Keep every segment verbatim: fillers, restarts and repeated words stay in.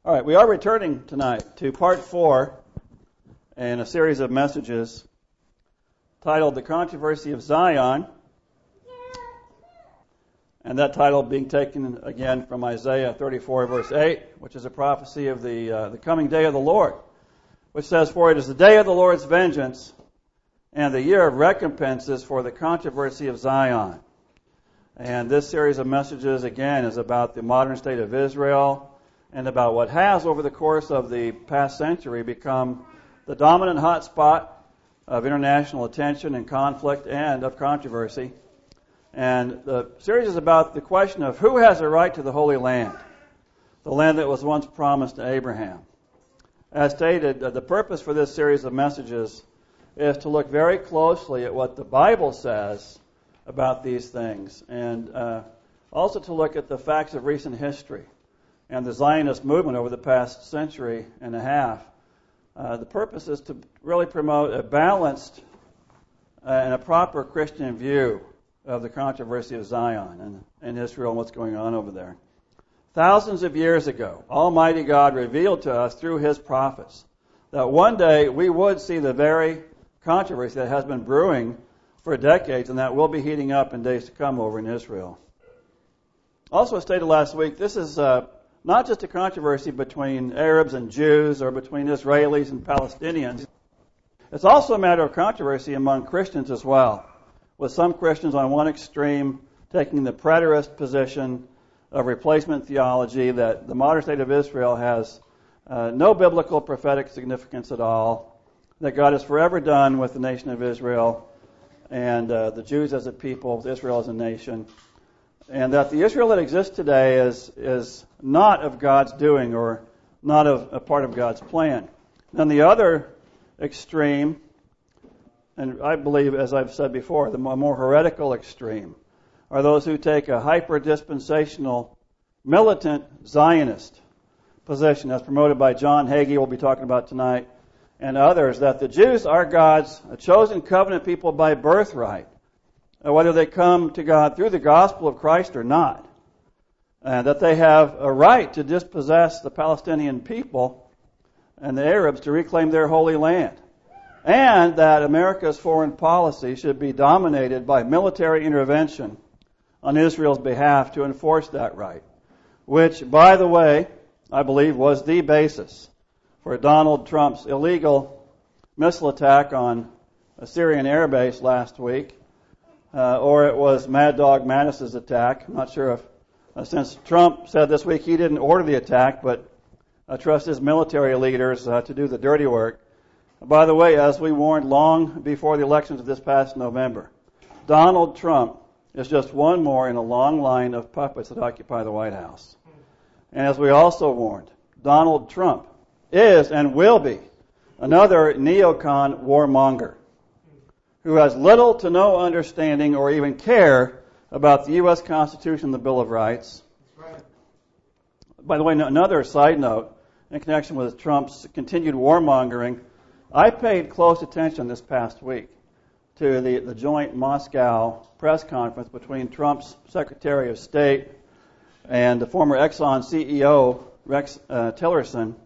All right, we are returning tonight to part four in a series of messages titled The Controversy of Zion, and that title being taken again from Isaiah thirty-four, verse eight, which is a prophecy of the uh, the coming day of the Lord, which says, "For it is the day of the Lord's vengeance, and the year of recompenses for the controversy of Zion." And this series of messages, again, is about the modern state of Israel, and about what has, over the course of the past century, become the dominant hotspot of international attention and conflict and of controversy. And the series is about the question of who has a right to the Holy Land, the land that was once promised to Abraham. As stated, the purpose for this series of messages is to look very closely at what the Bible says about these things, and uh, also to look at the facts of recent history and the Zionist movement over the past century and a half. Uh, the purpose is to really promote a balanced uh, and a proper Christian view of the controversy of Zion and, and Israel and what's going on over there. Thousands of years ago, Almighty God revealed to us through His prophets that one day we would see the very controversy that has been brewing for decades and that will be heating up in days to come over in Israel. Also, as stated last week, this is uh, not just a controversy between Arabs and Jews or between Israelis and Palestinians. It's also a matter of controversy among Christians as well, with some Christians on one extreme taking the preterist position of replacement theology that the modern state of Israel has uh, no biblical prophetic significance at all, that God is forever done with the nation of Israel and uh, the Jews as a people, Israel as a nation, and that the Israel that exists today is is not of God's doing or not of a part of God's plan. Then the other extreme, and I believe, as I've said before, the more heretical extreme, are those who take a hyper-dispensational, militant Zionist position as promoted by John Hagee, we'll be talking about tonight, and others, that the Jews are God's chosen covenant people by birthright, whether they come to God through the gospel of Christ or not, and that they have a right to dispossess the Palestinian people and the Arabs to reclaim their holy land, and that America's foreign policy should be dominated by military intervention on Israel's behalf to enforce that right, which, by the way, I believe was the basis for Donald Trump's illegal missile attack on a Syrian air base last week, uh, or it was Mad Dog Mattis's attack. I'm not sure if, uh, since Trump said this week he didn't order the attack, but uh, trust his military leaders uh, to do the dirty work. By the way, as we warned long before the elections of this past November, Donald Trump is just one more in a long line of puppets that occupy the White House. And as we also warned, Donald Trump is and will be another neocon warmonger who has little to no understanding or even care about the U S Constitution and the Bill of Rights. Right. By the way, another side note in connection with Trump's continued warmongering, I paid close attention this past week to the, the joint Moscow press conference between Trump's Secretary of State and the former Exxon C E O, Rex uh, Tillerson,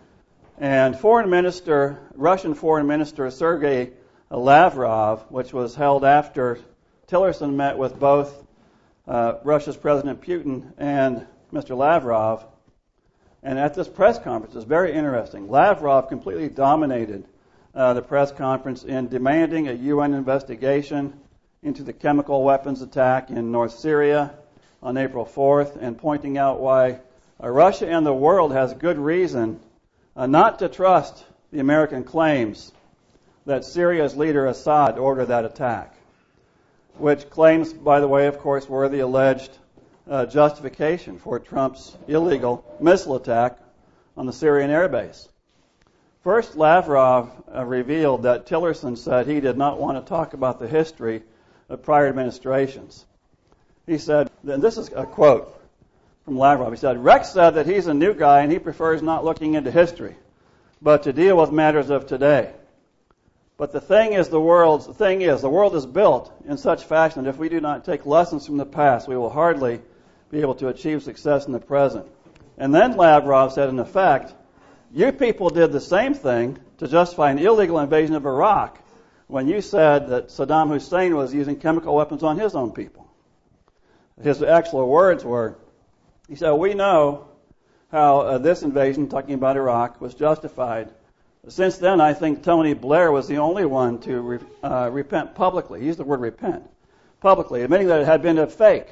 and Foreign Minister, Russian Foreign Minister Sergei Lavrov, which was held after Tillerson met with both uh, Russia's President Putin and Mister Lavrov. And at this press conference, it's very interesting. Lavrov completely dominated uh, the press conference in demanding a U N investigation into the chemical weapons attack in North Syria on April fourth, and pointing out why uh, Russia and the world has good reason uh, not to trust the American claims that Syria's leader Assad ordered that attack, which claims, by the way, of course, were the alleged uh, justification for Trump's illegal missile attack on the Syrian airbase. First, Lavrov uh, revealed that Tillerson said he did not want to talk about the history of prior administrations. He said, and this is a quote from Lavrov, he said, "Rex said that he's a new guy and he prefers not looking into history, but to deal with matters of today. But the thing is, the world's the thing is, the world is built in such fashion that if we do not take lessons from the past, we will hardly be able to achieve success in the present." And then Lavrov said, in effect, you people did the same thing to justify an illegal invasion of Iraq when you said that Saddam Hussein was using chemical weapons on his own people. His actual words were, he said, we know how uh, this invasion, talking about Iraq, was justified. Since then, I think Tony Blair was the only one to re- uh, repent publicly. He used the word repent publicly, admitting that it had been a fake.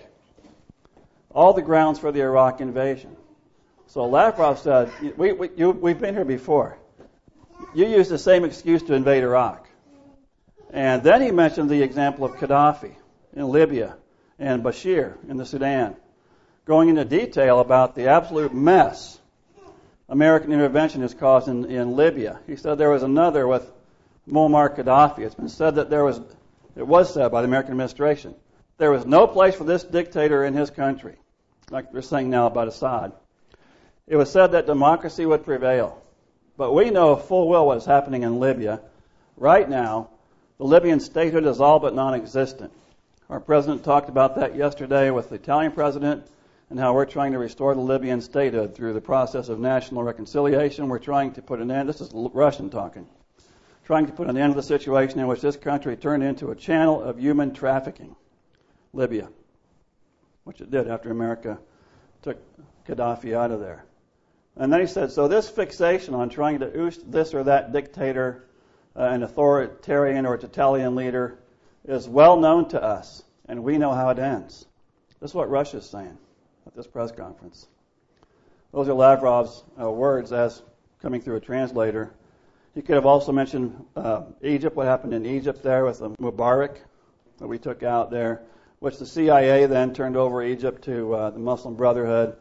All the grounds for the Iraq invasion. So Lavrov said, we, we, you, we've been here before. You used the same excuse to invade Iraq. And then he mentioned the example of Gaddafi in Libya and Bashir in the Sudan, going into detail about the absolute mess American intervention has caused in, in Libya. He said there was another with Muammar Gaddafi. It's been said that there was, it was said by the American administration, there was no place for this dictator in his country, like they're saying now about Assad. It was said that democracy would prevail. But we know full well what is happening in Libya. Right now, the Libyan statehood is all but non-existent. Our president talked about that yesterday with the Italian president and how we're trying to restore the Libyan statehood through the process of national reconciliation. We're trying to put an end, this is Russian talking, trying to put an end to the situation in which this country turned into a channel of human trafficking, Libya, which it did after America took Gaddafi out of there. And then he said, so this fixation on trying to oust this or that dictator, uh, an authoritarian or totalitarian leader, is well known to us, and we know how it ends. This is what Russia is saying at this press conference. Those are Lavrov's uh, words as coming through a translator. He could have also mentioned uh, Egypt, what happened in Egypt there with the Mubarak that we took out there, which the C I A then turned over Egypt to uh, the Muslim Brotherhood.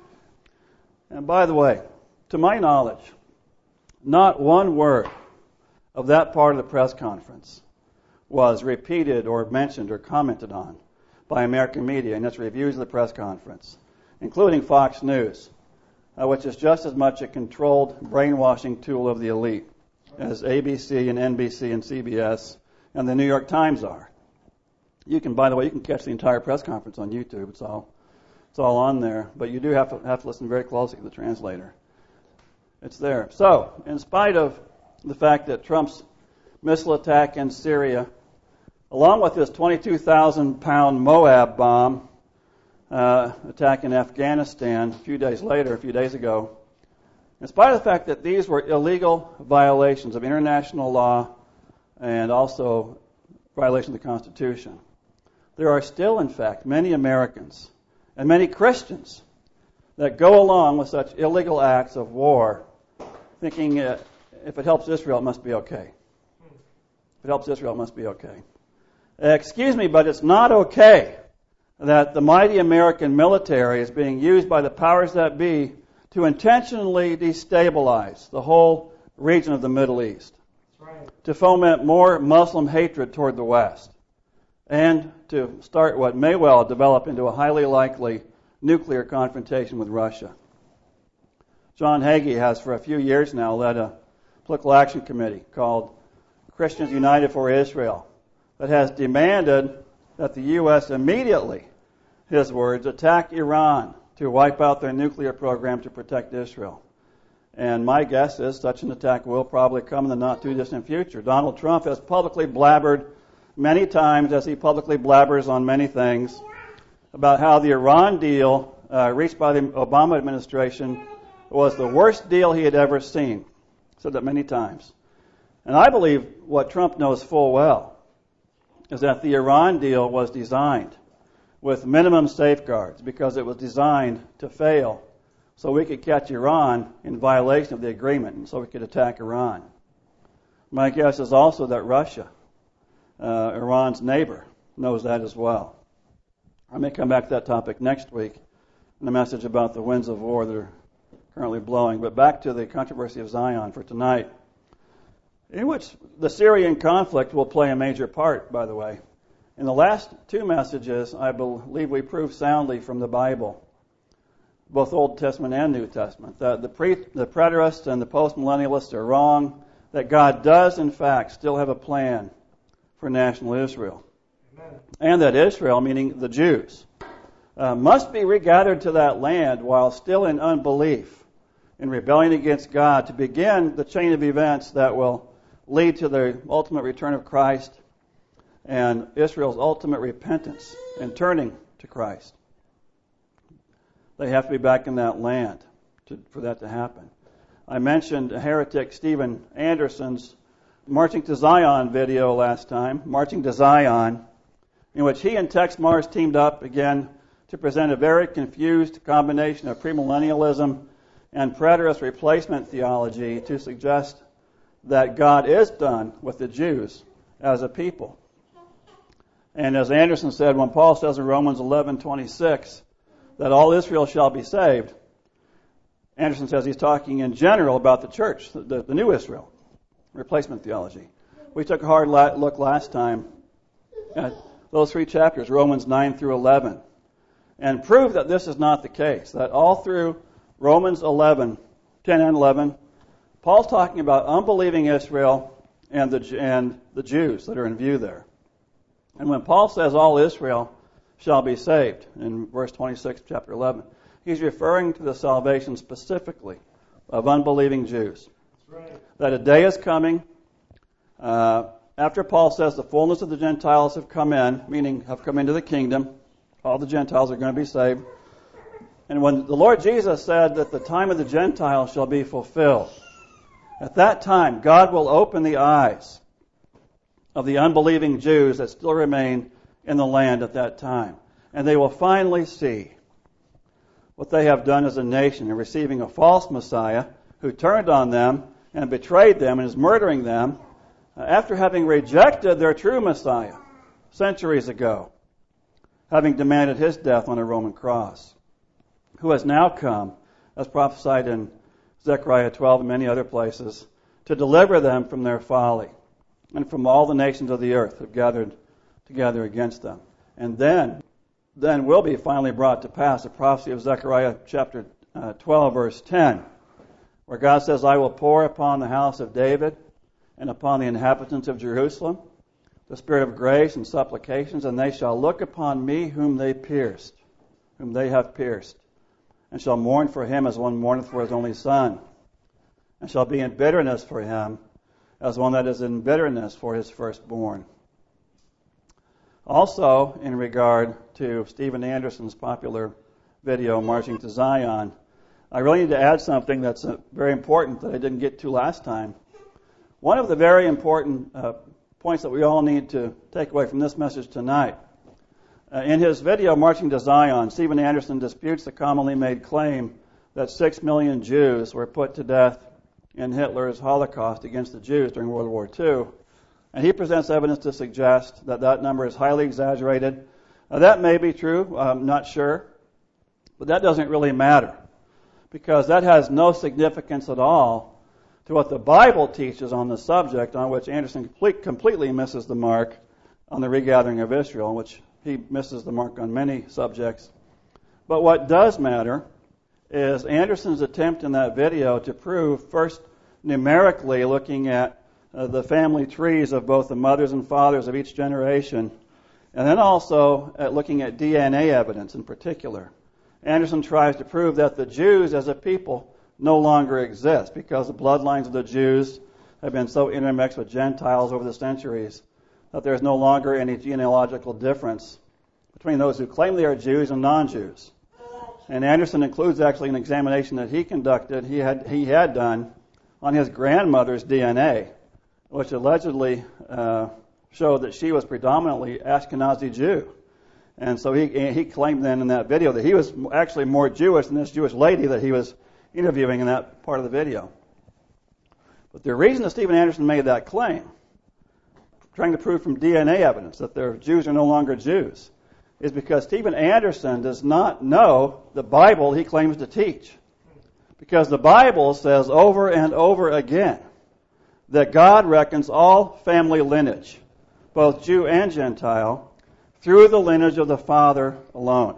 And by the way, to my knowledge, not one word of that part of the press conference was repeated or mentioned or commented on by American media in its reviews of the press conference, including Fox News, uh, which is just as much a controlled brainwashing tool of the elite as A B C and N B C and C B S and the New York Times are. You can, by the way, you can catch the entire press conference on YouTube. It's all It's all on there, but you do have to have to listen very closely to the translator. It's there. So, in spite of the fact that Trump's missile attack in Syria, along with his twenty-two thousand pound Moab bomb uh, attack in Afghanistan a few days later, a few days ago, in spite of the fact that these were illegal violations of international law and also violation of the Constitution, there are still, in fact, many Americans and many Christians that go along with such illegal acts of war, thinking uh, if it helps Israel, it must be okay. If it helps Israel, it must be okay. Uh, excuse me, but it's not okay that the mighty American military is being used by the powers that be to intentionally destabilize the whole region of the Middle East, right, to foment more Muslim hatred toward the West, and to start what may well develop into a highly likely nuclear confrontation with Russia. John Hagee has for a few years now led a political action committee called Christians United for Israel that has demanded that the U S immediately, his words, attack Iran to wipe out their nuclear program to protect Israel. And my guess is such an attack will probably come in the not-too-distant future. Donald Trump has publicly blabbered many times, as he publicly blabbers on many things, about how the Iran deal uh, reached by the Obama administration was the worst deal he had ever seen. Said that many times. And I believe what Trump knows full well is that the Iran deal was designed with minimum safeguards because it was designed to fail so we could catch Iran in violation of the agreement and so we could attack Iran. My guess is also that Russia, uh, Iran's neighbor, knows that as well. I may come back to that topic next week in a message about the winds of war that are currently blowing. But back to the controversy of Zion for tonight, in which the Syrian conflict will play a major part, by the way. In the last two messages, I believe we proved soundly from the Bible, both Old Testament and New Testament, that the, pre- the preterists and the postmillennialists are wrong, that God does, in fact, still have a plan for national Israel. Amen. And that Israel, meaning the Jews, uh, must be regathered to that land while still in unbelief, in rebellion against God, to begin the chain of events that will lead to the ultimate return of Christ and Israel's ultimate repentance and turning to Christ. They have to be back in that land to, for that to happen. I mentioned heretic Steven Anderson's Marching to Zion video last time, Marching to Zion, in which he and Tex Mars teamed up again to present a very confused combination of premillennialism and preterist replacement theology to suggest that God is done with the Jews as a people. And as Anderson said, when Paul says in Romans eleven twenty-six that all Israel shall be saved, Anderson says he's talking in general about the church, the, the new Israel, replacement theology. We took a hard look last time at those three chapters, Romans nine through eleven, and proved that this is not the case, that all through Romans eleven, ten and eleven, Paul's talking about unbelieving Israel and the, and the Jews that are in view there. And when Paul says all Israel shall be saved, in verse twenty-six, chapter eleven, he's referring to the salvation specifically of unbelieving Jews. That's right. That a day is coming, uh, after Paul says the fullness of the Gentiles have come in, meaning have come into the kingdom, all the Gentiles are going to be saved. And when the Lord Jesus said that the time of the Gentiles shall be fulfilled, at that time God will open the eyes of the unbelieving Jews that still remain in the land at that time. And they will finally see what they have done as a nation in receiving a false Messiah who turned on them and betrayed them and is murdering them after having rejected their true Messiah centuries ago, having demanded his death on a Roman cross, who has now come, as prophesied in Zechariah twelve and many other places, to deliver them from their folly and from all the nations of the earth have gathered together against them. And then, then will be finally brought to pass the prophecy of Zechariah chapter uh, twelve, verse ten, where God says, I will pour upon the house of David and upon the inhabitants of Jerusalem the spirit of grace and supplications, and they shall look upon me whom they pierced, whom they have pierced, and shall mourn for him as one mourneth for his only son, and shall be in bitterness for him as one that is in bitterness for his firstborn. Also, in regard to Steven Anderson's popular video, Marching to Zion, I really need to add something that's very important that I didn't get to last time. One of the very important uh, points that we all need to take away from this message tonight. Uh, in his video, Marching to Zion, Steven Anderson disputes the commonly made claim that six million Jews were put to death in Hitler's Holocaust against the Jews during World War Two. And he presents evidence to suggest that that number is highly exaggerated. Now, that may be true, I'm not sure, but that doesn't really matter, because that has no significance at all to what the Bible teaches on the subject, on which Anderson complete, completely misses the mark on the regathering of Israel, in which he misses the mark on many subjects. But what does matter is Anderson's attempt in that video to prove, first numerically looking at uh, the family trees of both the mothers and fathers of each generation, and then also at looking at D N A evidence in particular. Anderson tries to prove that the Jews as a people no longer exist because the bloodlines of the Jews have been so intermixed with Gentiles over the centuries that there is no longer any genealogical difference between those who claim they are Jews and non-Jews. And Anderson includes actually an examination that he conducted, he had he had done on his grandmother's D N A, which allegedly uh, showed that she was predominantly Ashkenazi Jew. And so he he claimed then in that video that he was actually more Jewish than this Jewish lady that he was interviewing in that part of the video. But the reason that Steven Anderson made that claim, trying to prove from D N A evidence that their Jews are no longer Jews, is because Steven Anderson does not know the Bible he claims to teach. Because the Bible says over and over again that God reckons all family lineage, both Jew and Gentile, through the lineage of the father alone,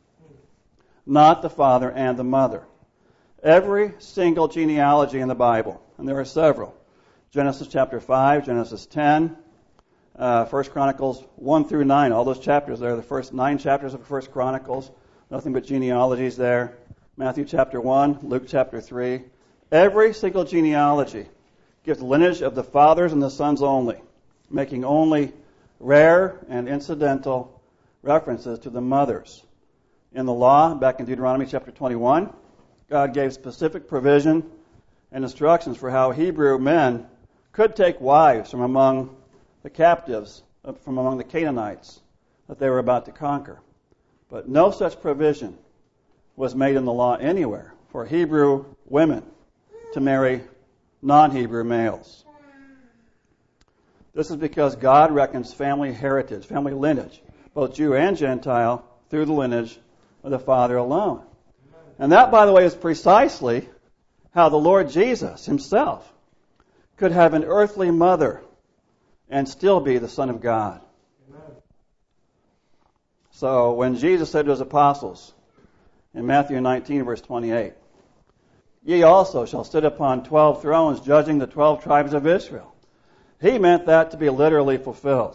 not the father and the mother. Every single genealogy in the Bible, and there are several, Genesis chapter five, Genesis ten, uh, First Chronicles one through nine, all those chapters there, the first nine chapters of First Chronicles, Nothing but genealogies there. Matthew chapter one, Luke chapter three. Every single genealogy gives the lineage of the fathers and the sons only, making only rare and incidental references to the mothers. In the law, back in Deuteronomy chapter twenty-one, God gave specific provision and instructions for how Hebrew men could take wives from among the captives, from among the Canaanites that they were about to conquer. But no such provision was made in the law anywhere for Hebrew women to marry non-Hebrew males. This is because God reckons family heritage, family lineage, both Jew and Gentile, through the lineage of the Father alone. And that, by the way, is precisely how the Lord Jesus himself could have an earthly mother and still be the Son of God. Amen. So when Jesus said to his apostles in Matthew nineteen, verse twenty-eight, "Ye also shall sit upon twelve thrones, judging the twelve tribes of Israel," he meant that to be literally fulfilled.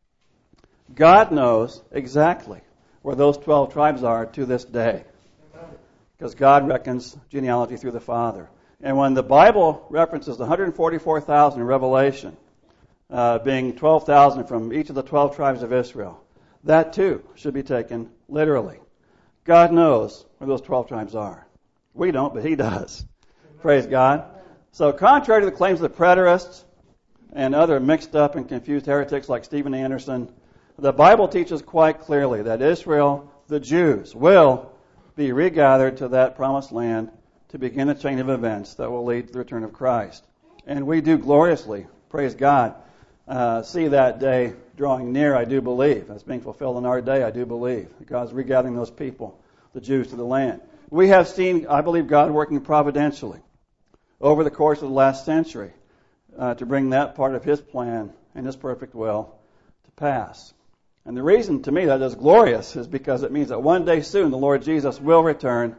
God knows exactly where those twelve tribes are to this day, because God reckons genealogy through the Father. And when the Bible references one hundred forty-four thousand in Revelation, uh, being twelve thousand from each of the twelve tribes of Israel, that too should be taken literally. God knows where those twelve tribes are. We don't, but he does. Amen. Praise God. So contrary to the claims of the preterists and other mixed up and confused heretics like Stephen Anderson, the Bible teaches quite clearly that Israel, the Jews, will be regathered to that promised land to begin the chain of events that will lead to the return of Christ. And we do gloriously, praise God, uh, see that day drawing near, I do believe. It's being fulfilled in our day, I do believe. God's regathering those people, the Jews, to the land. We have seen, I believe, God working providentially over the course of the last century uh, to bring that part of his plan and his perfect will to pass. And the reason to me that is glorious is because it means that one day soon the Lord Jesus will return.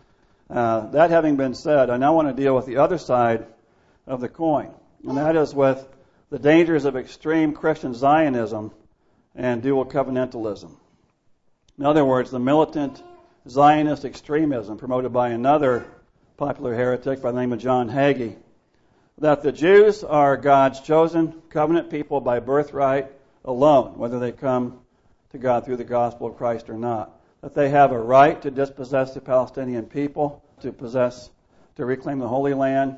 Uh, that having been said, I now want to deal with the other side of the coin, and that is with the dangers of extreme Christian Zionism and dual covenantalism. In other words, the militant Zionist extremism promoted by another popular heretic by the name of John Hagee, that the Jews are God's chosen covenant people by birthright alone, whether they come to God through the gospel of Christ or not. That they have a right to dispossess the Palestinian people, to possess, to reclaim the Holy Land,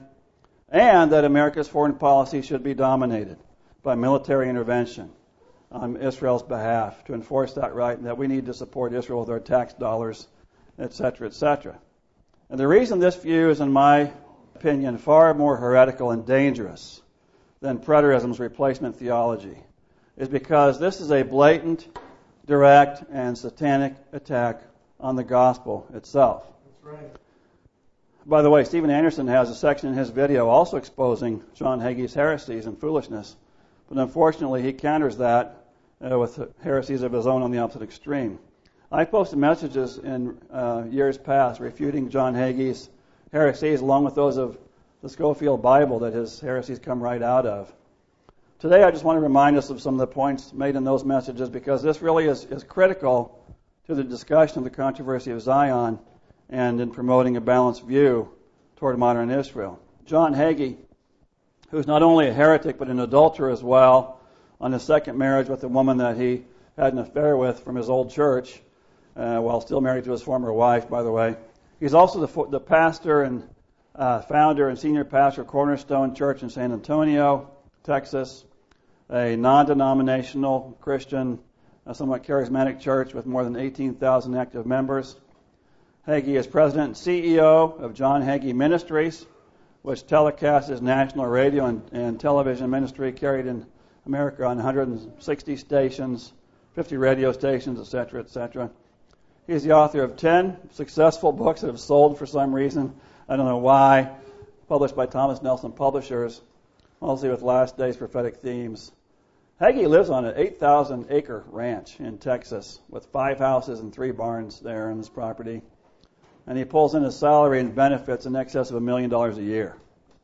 and that America's foreign policy should be dominated by military intervention on Israel's behalf to enforce that right, and that we need to support Israel with our tax dollars, et cetera, et cetera. And the reason this view is, in my opinion, far more heretical and dangerous than preterism's replacement theology is because this is a blatant, direct, and satanic attack on the gospel itself. That's right. By the way, Stephen Anderson has a section in his video also exposing John Hagee's heresies and foolishness, but unfortunately he counters that uh, with heresies of his own on the opposite extreme. I posted messages in uh, years past refuting John Hagee's heresies along with those of the Scofield Bible that his heresies come right out of. Today I just want to remind us of some of the points made in those messages because this really is, is critical to the discussion of the controversy of Zion and in promoting a balanced view toward modern Israel. John Hagee, who's not only a heretic but an adulterer as well, on his second marriage with a woman that he had an affair with from his old church, uh, while still married to his former wife, by the way. He's also the, the pastor and uh, founder and senior pastor of Cornerstone Church in San Antonio, Texas, a non-denominational Christian, a somewhat charismatic church with more than eighteen thousand active members. Hagee is president and C E O of John Hagee Ministries, which telecasts his national radio and, and television ministry carried in America on one hundred sixty stations, fifty radio stations, et cetera, et cetera. He's the author of ten successful books that have sold for some reason. I don't know why. Published by Thomas Nelson Publishers, mostly with Last Days prophetic themes. Hagee lives on an eight thousand acre ranch in Texas with five houses and three barns there on his property. And he pulls in his salary and benefits in excess of a million dollars a year.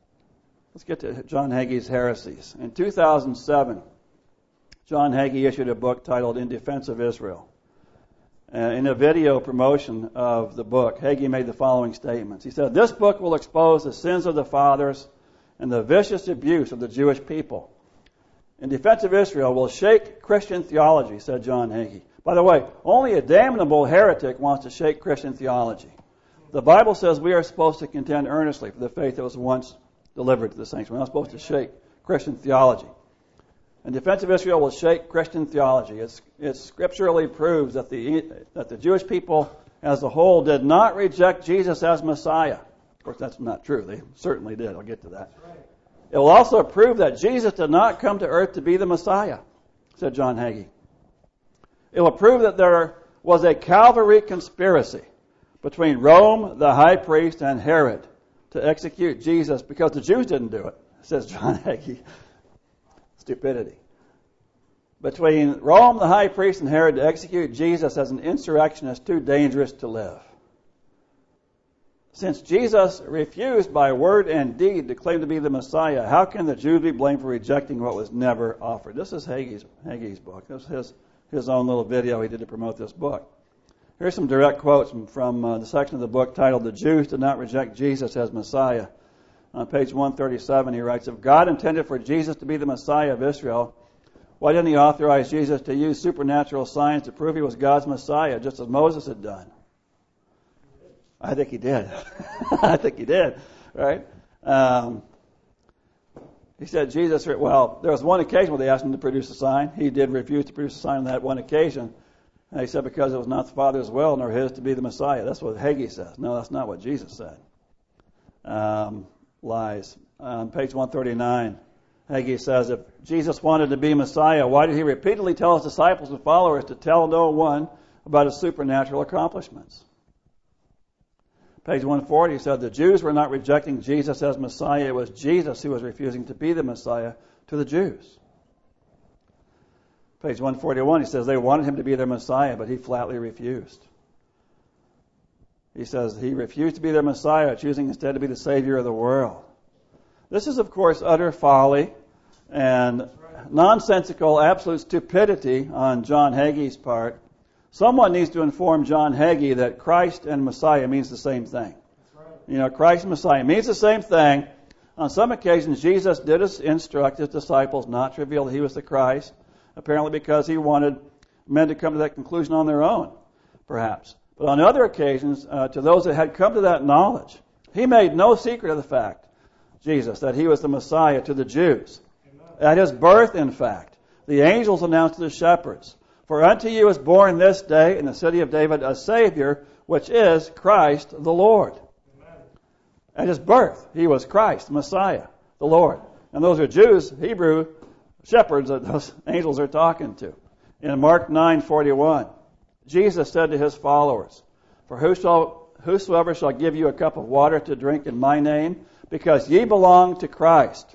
Let's get to John Hagee's heresies. In two thousand seven, John Hagee issued a book titled In Defense of Israel. uh, in a video promotion of the book, Hagee made the following statements. He said, "This book will expose the sins of the fathers and the vicious abuse of the Jewish people. In defense of Israel will shake Christian theology," said John Hagee. By the way, only a damnable heretic wants to shake Christian theology. The Bible says we are supposed to contend earnestly for the faith that was once delivered to the saints. We're not supposed to shake Christian theology. In defense of Israel will shake Christian theology. It's, it scripturally proves that the, that the Jewish people as a whole did not reject Jesus as Messiah. Of course, that's not true. They certainly did. I'll get to that. It will also prove that Jesus did not come to earth to be the Messiah, said John Hagee. It will prove that there was a Calvary conspiracy between Rome, the high priest, and Herod to execute Jesus because the Jews didn't do it, says John Hagee. Stupidity. Between Rome, the high priest, and Herod to execute Jesus as an insurrectionist too dangerous to live. Since Jesus refused by word and deed to claim to be the Messiah, how can the Jews be blamed for rejecting what was never offered? This is Hagee's, Hagee's book. This is his, his own little video he did to promote this book. Here's some direct quotes from, from uh, the section of the book titled, "The Jews Did Not Reject Jesus as Messiah." On page one thirty-seven, he writes, "If God intended for Jesus to be the Messiah of Israel, why didn't he authorize Jesus to use supernatural signs to prove he was God's Messiah, just as Moses had done?" I think he did. I think he did, right? Um, he said Jesus, well, there was one occasion where they asked him to produce a sign. He did refuse to produce a sign on that one occasion. And he said because it was not the Father's will nor his to be the Messiah. That's what Hagee says. No, that's not what Jesus said. Um, lies. On page one thirty-nine, Hagee says, if Jesus wanted to be Messiah, why did he repeatedly tell his disciples and followers to tell no one about his supernatural accomplishments? Page one forty, he said, the Jews were not rejecting Jesus as Messiah. It was Jesus who was refusing to be the Messiah to the Jews. Page one forty-one, he says they wanted him to be their Messiah, but he flatly refused. He says he refused to be their Messiah, choosing instead to be the Savior of the world. This is, of course, utter folly and nonsensical, absolute stupidity on John Hagee's part. Someone needs to inform John Hagee that Christ and Messiah means the same thing. You know, Christ and Messiah means the same thing. On some occasions, Jesus did instruct his disciples not to reveal that he was the Christ, apparently because he wanted men to come to that conclusion on their own, perhaps. But on other occasions, uh, to those that had come to that knowledge, he made no secret of the fact, Jesus, that he was the Messiah to the Jews. At his birth, in fact, the angels announced to the shepherds, for unto you is born this day in the city of David a Savior, which is Christ the Lord. Amen. At his birth, he was Christ, Messiah, the Lord. And those are Jews, Hebrew shepherds that those angels are talking to. In Mark nine forty-one, Jesus said to his followers, for whosoever shall give you a cup of water to drink in my name, because ye belong to Christ.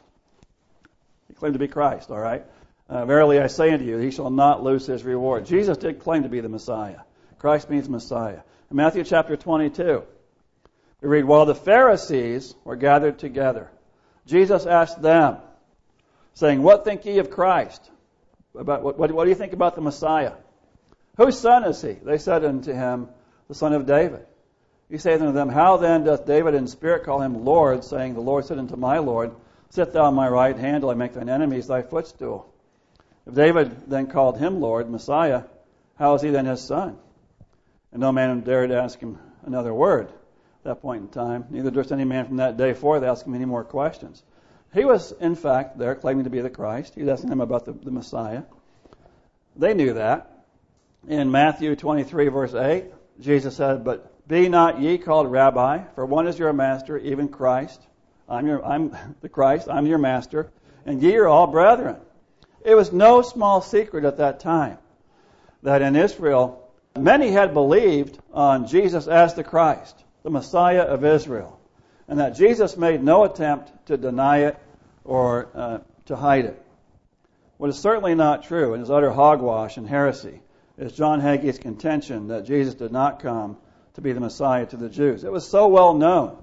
He claimed to be Christ, all right? Uh, verily I say unto you, he shall not lose his reward. Jesus did claim to be the Messiah. Christ means Messiah. In Matthew chapter twenty-two, we read, while the Pharisees were gathered together, Jesus asked them, saying, what think ye of Christ? About what, what, what do you think about the Messiah? Whose son is he? They said unto him, the son of David. He saith unto them, how then doth David in spirit call him Lord, saying, the Lord said unto my Lord, sit thou on my right hand till I make thine enemies thy footstool. If David then called him Lord, Messiah, how is he then his son? And no man dared ask him another word at that point in time. Neither durst any man from that day forth ask him any more questions. He was, in fact, there claiming to be the Christ. He was asking them about the, the Messiah. They knew that. In Matthew twenty-three, verse eight, Jesus said, but be not ye called Rabbi, for one is your master, even Christ. I'm your, I'm the Christ, I'm your master, and ye are all brethren. It was no small secret at that time that in Israel, many had believed on Jesus as the Christ, the Messiah of Israel, and that Jesus made no attempt to deny it or uh, to hide it. What is certainly not true and is utter hogwash and heresy is John Hagee's contention that Jesus did not come to be the Messiah to the Jews. It was so well known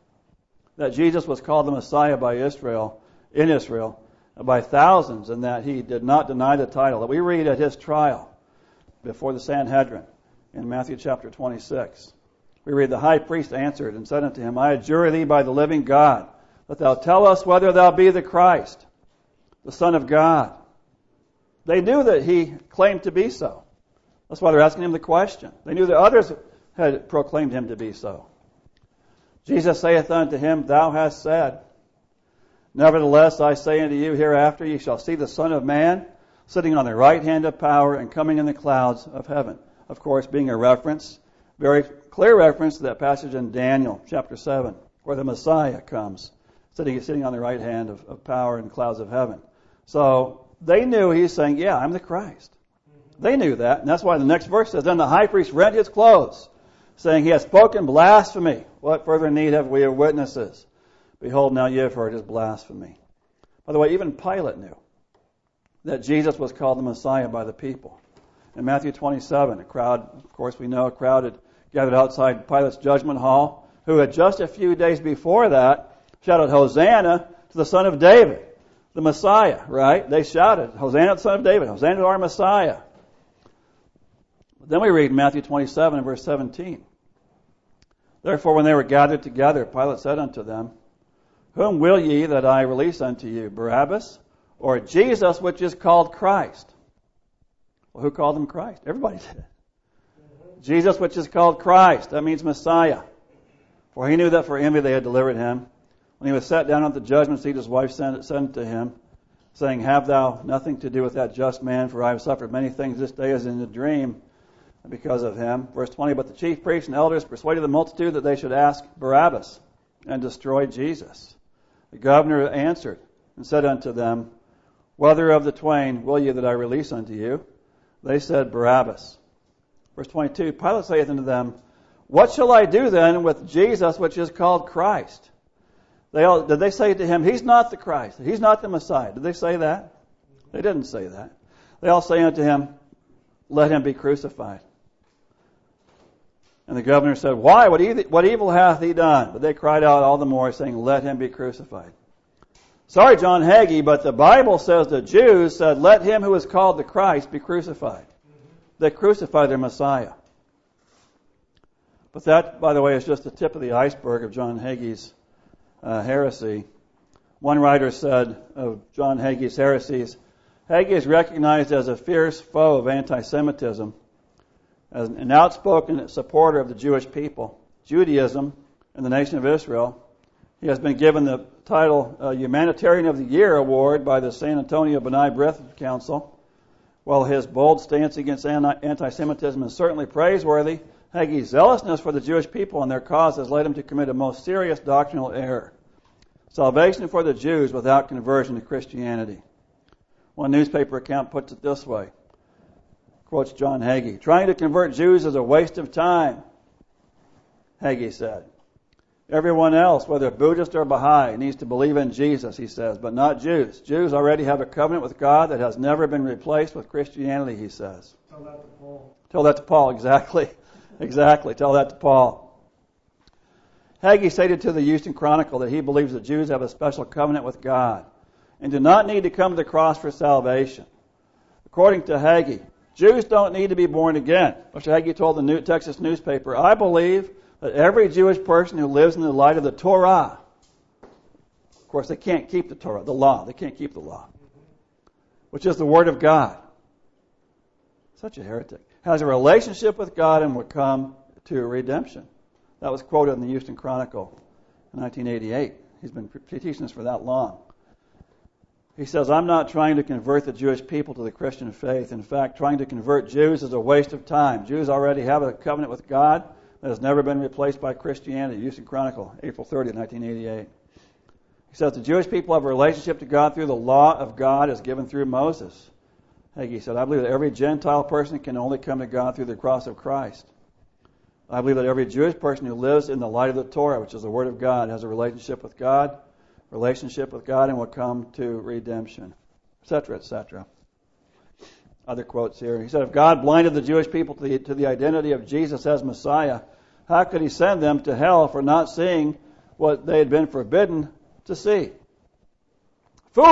that Jesus was called the Messiah by Israel, in Israel, by thousands, and that he did not deny the title. That we read at his trial before the Sanhedrin in Matthew chapter twenty-six. We read, the high priest answered and said unto him, I adjure thee by the living God, that thou tell us whether thou be the Christ, the Son of God. They knew that he claimed to be so. That's why they're asking him the question. They knew that others had proclaimed him to be so. Jesus saith unto him, Thou hast said, Nevertheless I say unto you, hereafter ye shall see the Son of Man sitting on the right hand of power and coming in the clouds of heaven. Of course, being a reference, very clear reference to that passage in Daniel chapter seven, where the Messiah comes, sitting, sitting on the right hand of, of power and clouds of heaven. So they knew he's saying, yeah, I'm the Christ. They knew that, and that's why the next verse says, Then the high priest rent his clothes, saying, He hath spoken blasphemy. What further need have we of witnesses? Behold, now ye have heard his blasphemy. By the way, even Pilate knew that Jesus was called the Messiah by the people. In Matthew twenty-seven, a crowd, of course we know, a crowd had gathered outside Pilate's judgment hall, who had just a few days before that shouted, Hosanna to the Son of David, the Messiah, right? They shouted, Hosanna to the Son of David, Hosanna to our Messiah. Then we read Matthew twenty-seven and verse seventeen. Therefore, when they were gathered together, Pilate said unto them, Whom will ye that I release unto you, Barabbas, or Jesus, which is called Christ? Well, who called him Christ? Everybody did. Jesus, which is called Christ. That means Messiah. For he knew that for envy they had delivered him. When he was sat down at the judgment seat, his wife sent, sent to him, saying, Have thou nothing to do with that just man, for I have suffered many things this day as in a dream because of him. Verse twenty, But the chief priests and elders persuaded the multitude that they should ask Barabbas and destroy Jesus. The governor answered and said unto them, Whether of the twain will ye that I release unto you? They said, Barabbas. Verse twenty-two, Pilate saith unto them, What shall I do then with Jesus, which is called Christ? They all, did they say to him, He's not the Christ, He's not the Messiah? Did they say that? They didn't say that. They all say unto him, Let him be crucified. And the governor said, Why? What, e- what evil hath he done? But they cried out all the more, saying, Let him be crucified. Sorry, John Hagee, but the Bible says the Jews said, Let him who is called the Christ be crucified. They crucified their Messiah. But that, by the way, is just the tip of the iceberg of John Hagee's uh, heresy. One writer said of John Hagee's heresies, Hagee is recognized as a fierce foe of anti-Semitism, as an outspoken supporter of the Jewish people, Judaism, and the nation of Israel. He has been given the title uh, Humanitarian of the Year award by the San Antonio B'nai B'rith Council. While his bold stance against anti-Semitism is certainly praiseworthy, Hagee's zealousness for the Jewish people and their cause has led him to commit a most serious doctrinal error. Salvation for the Jews without conversion to Christianity. One newspaper account puts it this way. Quotes John Hagee. Trying to convert Jews is a waste of time, Hagee said. Everyone else, whether Buddhist or Baha'i, needs to believe in Jesus, he says, but not Jews. Jews already have a covenant with God that has never been replaced with Christianity, he says. Tell that to Paul. Tell that to Paul, exactly. Exactly. Tell that to Paul. Hagee stated to the Houston Chronicle that he believes that Jews have a special covenant with God and do not need to come to the cross for salvation. According to Hagee, Jews don't need to be born again. Mister Hagee told the New Texas newspaper, I believe that every Jewish person who lives in the light of the Torah, of course they can't keep the Torah, the law, they can't keep the law, which is the Word of God. Such a heretic. Has a relationship with God and will come to redemption. That was quoted in the Houston Chronicle in nineteen eighty-eight. He's been teaching this for that long. He says, I'm not trying to convert the Jewish people to the Christian faith. In fact, trying to convert Jews is a waste of time. Jews already have a covenant with God that has never been replaced by Christianity. Houston Chronicle, April thirtieth, nineteen eighty-eight. He says, the Jewish people have a relationship to God through the law of God as given through Moses. Hagee said, I believe that every Gentile person can only come to God through the cross of Christ. I believe that every Jewish person who lives in the light of the Torah, which is the Word of God, has a relationship with God, relationship with God, and will come to redemption, et cetera, et cetera. Other quotes here. He said, if God blinded the Jewish people to the, to the identity of Jesus as Messiah, how could he send them to hell for not seeing what they had been forbidden to see?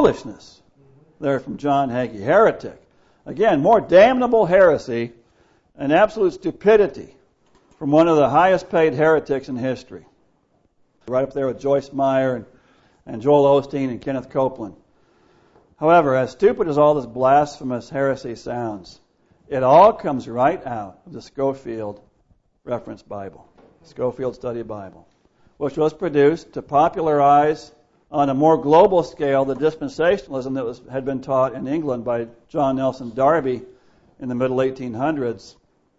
Foolishness. There from John Hagee. Heretic. Again, more damnable heresy an absolute stupidity from one of the highest paid heretics in history. Right up there with Joyce Meyer and, and Joel Osteen and Kenneth Copeland. However, as stupid as all this blasphemous heresy sounds, it all comes right out of the Scofield Reference Bible, Scofield Study Bible, which was produced to popularize on a more global scale the dispensationalism that was, had been taught in England by John Nelson Darby in the middle eighteen hundreds,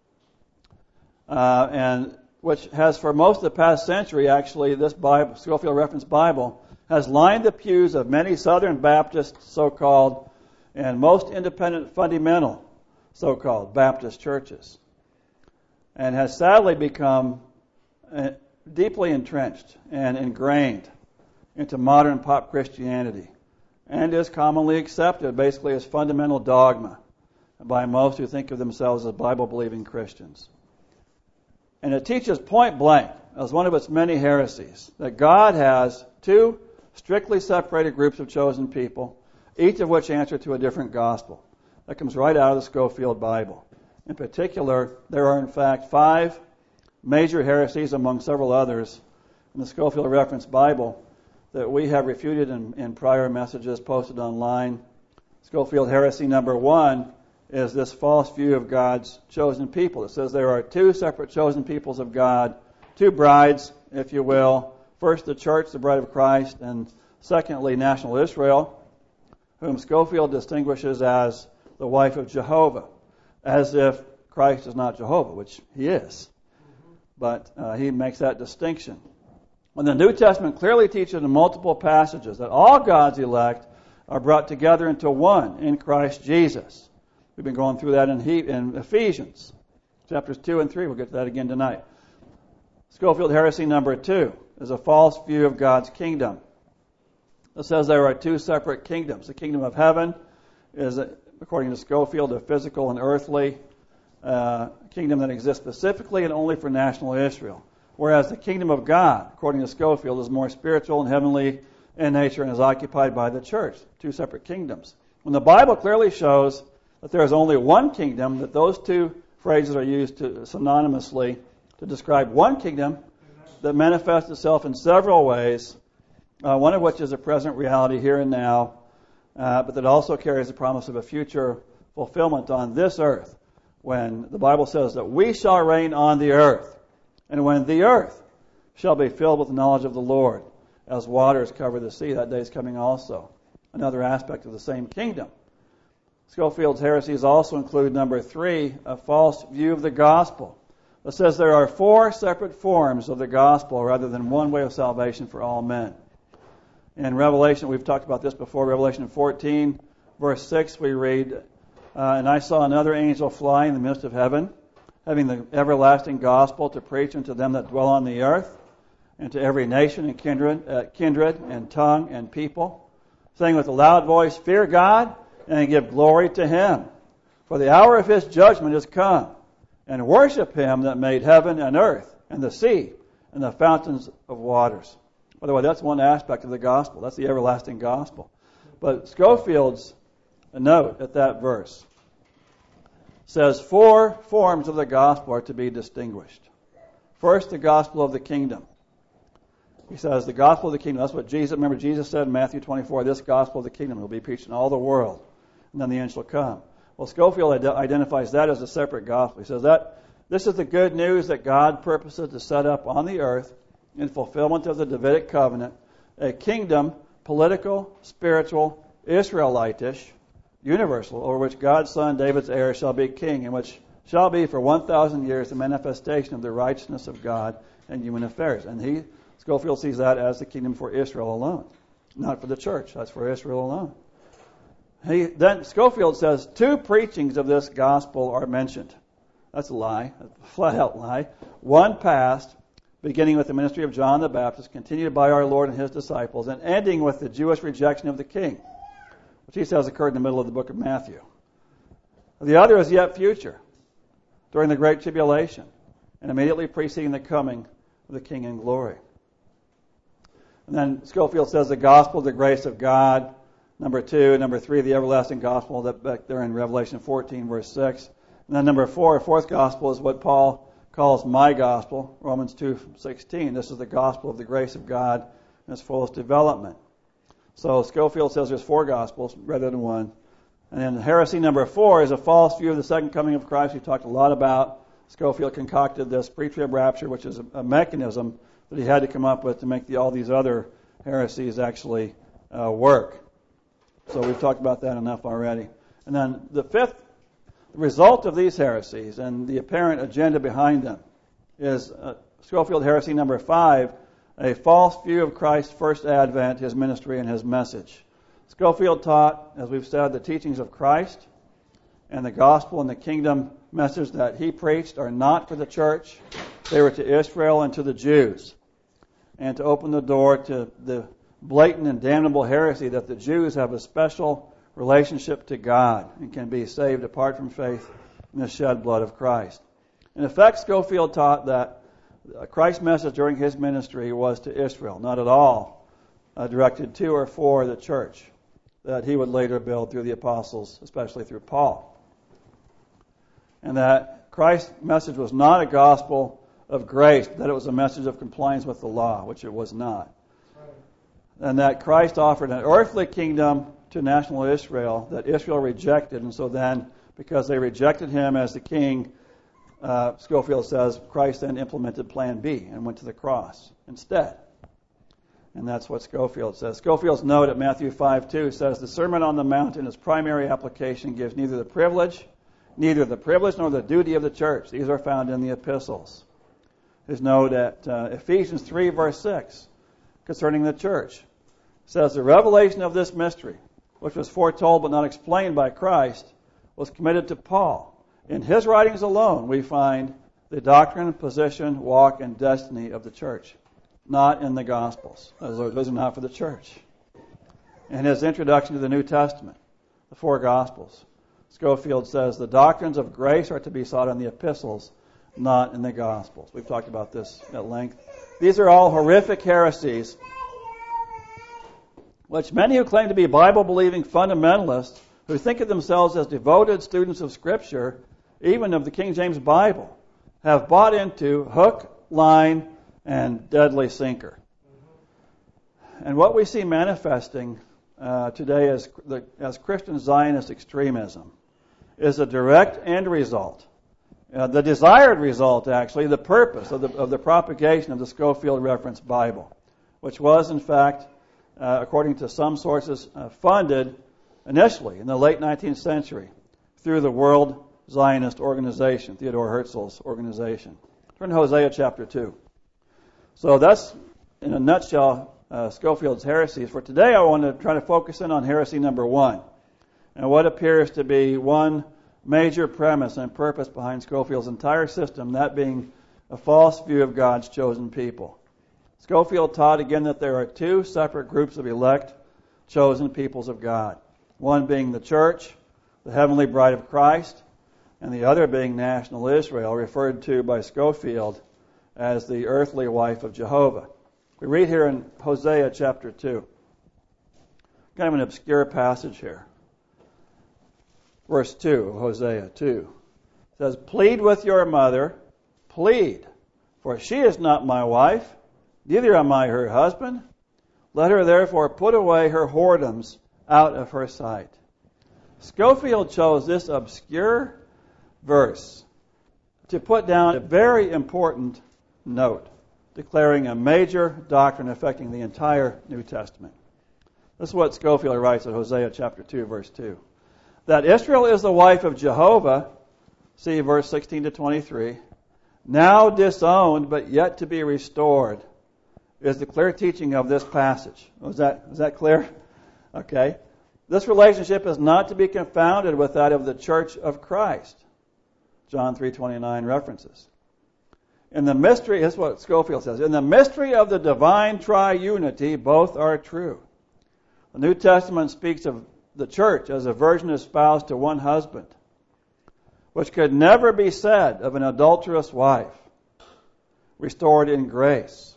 uh, and which has for most of the past century, actually, this Bible, Scofield Reference Bible, has lined the pews of many Southern Baptist, so-called, and most independent fundamental, so-called, Baptist churches, and has sadly become uh, deeply entrenched and ingrained into modern pop Christianity, and is commonly accepted basically as fundamental dogma by most who think of themselves as Bible-believing Christians. And it teaches point blank, as one of its many heresies, that God has two strictly separated groups of chosen people, each of which answer to a different gospel. That comes right out of the Scofield Bible. In particular, there are in fact five major heresies among several others in the Scofield Reference Bible that we have refuted in, in prior messages posted online. Scofield heresy number one is this false view of God's chosen people. It says there are two separate chosen peoples of God, two brides, if you will. First, the church, the bride of Christ, and secondly, national Israel, whom Scofield distinguishes as the wife of Jehovah, as if Christ is not Jehovah, which he is. But uh, he makes that distinction. When the New Testament clearly teaches in multiple passages that all God's elect are brought together into one in Christ Jesus. We've been going through that in, he- in Ephesians, chapters two and three. We'll get to that again tonight. Scofield heresy number two is a false view of God's kingdom. It says there are two separate kingdoms. The kingdom of heaven is, according to Scofield, a physical and earthly uh, kingdom that exists specifically and only for national Israel. Whereas the kingdom of God, according to Scofield, is more spiritual and heavenly in nature and is occupied by the church. Two separate kingdoms. When the Bible clearly shows that there is only one kingdom, that those two phrases are used to, synonymously to describe one kingdom that manifests itself in several ways, uh, one of which is a present reality here and now, uh, but that also carries the promise of a future fulfillment on this earth, when the Bible says that we shall reign on the earth, and when the earth shall be filled with the knowledge of the Lord, as waters cover the sea. That day is coming also. Another aspect of the same kingdom. Scofield's heresies also include, number three, a false view of the gospel. It says there are four separate forms of the gospel rather than one way of salvation for all men. In Revelation, we've talked about this before, Revelation fourteen, verse six, we read, uh, And I saw another angel fly in the midst of heaven, having the everlasting gospel to preach unto them that dwell on the earth, and to every nation and kindred, uh, kindred and tongue and people, saying with a loud voice, Fear God, and give glory to Him, for the hour of His judgment is come, and worship Him that made heaven and earth, and the sea, and the fountains of waters. By the way, that's one aspect of the gospel. That's the everlasting gospel. But Scofield's note at that verse says four forms of the gospel are to be distinguished. First, the gospel of the kingdom. He says the gospel of the kingdom. That's what Jesus, remember Jesus said in Matthew twenty-four, this gospel of the kingdom will be preached in all the world, and then the end shall come. Well, Scofield identifies that as a separate gospel. He says that this is the good news that God purposes to set up on the earth in fulfillment of the Davidic covenant, a kingdom, political, spiritual, Israelitish, universal, over which God's son, David's heir, shall be king, and which shall be for one thousand years the manifestation of the righteousness of God in human affairs. And he, Scofield, sees that as the kingdom for Israel alone, not for the church. That's for Israel alone. He, then Scofield says two preachings of this gospel are mentioned. That's a lie, a flat-out lie. One past, beginning with the ministry of John the Baptist, continued by our Lord and His disciples, and ending with the Jewish rejection of the king, which he says occurred in the middle of the book of Matthew. The other is yet future, during the Great Tribulation, and immediately preceding the coming of the King in glory. And then Scofield says the gospel of the grace of God, number two. Number three, the everlasting gospel, that back there in Revelation fourteen, verse six. And then number four, fourth gospel is what Paul calls my gospel, Romans two sixteen. This is the gospel of the grace of God in its fullest development. So Scofield says there's four gospels rather than one. And then heresy number four is a false view of the second coming of Christ. We talked a lot about. Scofield concocted this pre-trib rapture, which is a, a mechanism that he had to come up with to make the, all these other heresies actually uh, work. So we've talked about that enough already. And then the fifth result of these heresies and the apparent agenda behind them is uh, Scofield heresy number five, a false view of Christ's first advent, his ministry, and his message. Scofield taught, as we've said, the teachings of Christ and the gospel and the kingdom message that he preached are not for the church. They were to Israel and to the Jews. And to open the door to the blatant and damnable heresy that the Jews have a special relationship to God and can be saved apart from faith in the shed blood of Christ. In effect, Scofield taught that Christ's message during his ministry was to Israel, not at all uh, directed to or for the church that he would later build through the apostles, especially through Paul. And that Christ's message was not a gospel of grace, that it was a message of compliance with the law, which it was not. And that Christ offered an earthly kingdom to national Israel that Israel rejected, and so then, because they rejected him as the king, uh, Scofield says, Christ then implemented Plan B and went to the cross instead. And that's what Scofield says. Scofield's note at Matthew five two says, the Sermon on the Mount in its primary application gives neither the privilege, neither the privilege nor the duty of the church. These are found in the epistles. His note at uh, Ephesians three verse six concerning the church says, the revelation of this mystery, which was foretold but not explained by Christ, was committed to Paul. In his writings alone we find the doctrine, position, walk, and destiny of the church, not in the Gospels. Those are not for the church. In his introduction to the New Testament, the four Gospels, Scofield says the doctrines of grace are to be sought in the epistles, not in the Gospels. We've talked about this at length. These are all horrific heresies, which many who claim to be Bible-believing fundamentalists, who think of themselves as devoted students of Scripture, even of the King James Bible, have bought into hook, line, and deadly sinker. And what we see manifesting uh, today as, the, as Christian Zionist extremism is a direct end result, uh, the desired result, actually, the purpose of the, of the propagation of the Scofield Reference Bible, which was, in fact, uh, according to some sources, uh, funded initially in the late nineteenth century through the World Zionist Organization, Theodore Herzl's organization. Turn to Hosea chapter two. So that's, in a nutshell, uh, Scofield's heresies. For today, I want to try to focus in on heresy number one, and what appears to be one major premise and purpose behind Scofield's entire system, that being a false view of God's chosen people. Scofield taught again that there are two separate groups of elect, chosen peoples of God. One being the church, the heavenly bride of Christ, and the other being national Israel, referred to by Scofield as the earthly wife of Jehovah. We read here in Hosea chapter two. Kind of an obscure passage here. Verse two of Hosea two. It says, plead with your mother, plead, for she is not my wife, neither am I her husband. Let her therefore put away her whoredoms out of her sight. Scofield chose this obscure verse to put down a very important note, declaring a major doctrine affecting the entire New Testament. This is what Scofield writes at Hosea chapter two, verse two. That Israel is the wife of Jehovah, see verse sixteen to twenty-three, now disowned but yet to be restored, is the clear teaching of this passage. Was that, is that clear? Okay. This relationship is not to be confounded with that of the church of Christ. John three twenty-nine references. In the mystery, this is what Scofield says, in the mystery of the divine triunity, both are true. The New Testament speaks of the church as a virgin espoused to one husband, which could never be said of an adulterous wife, restored in grace.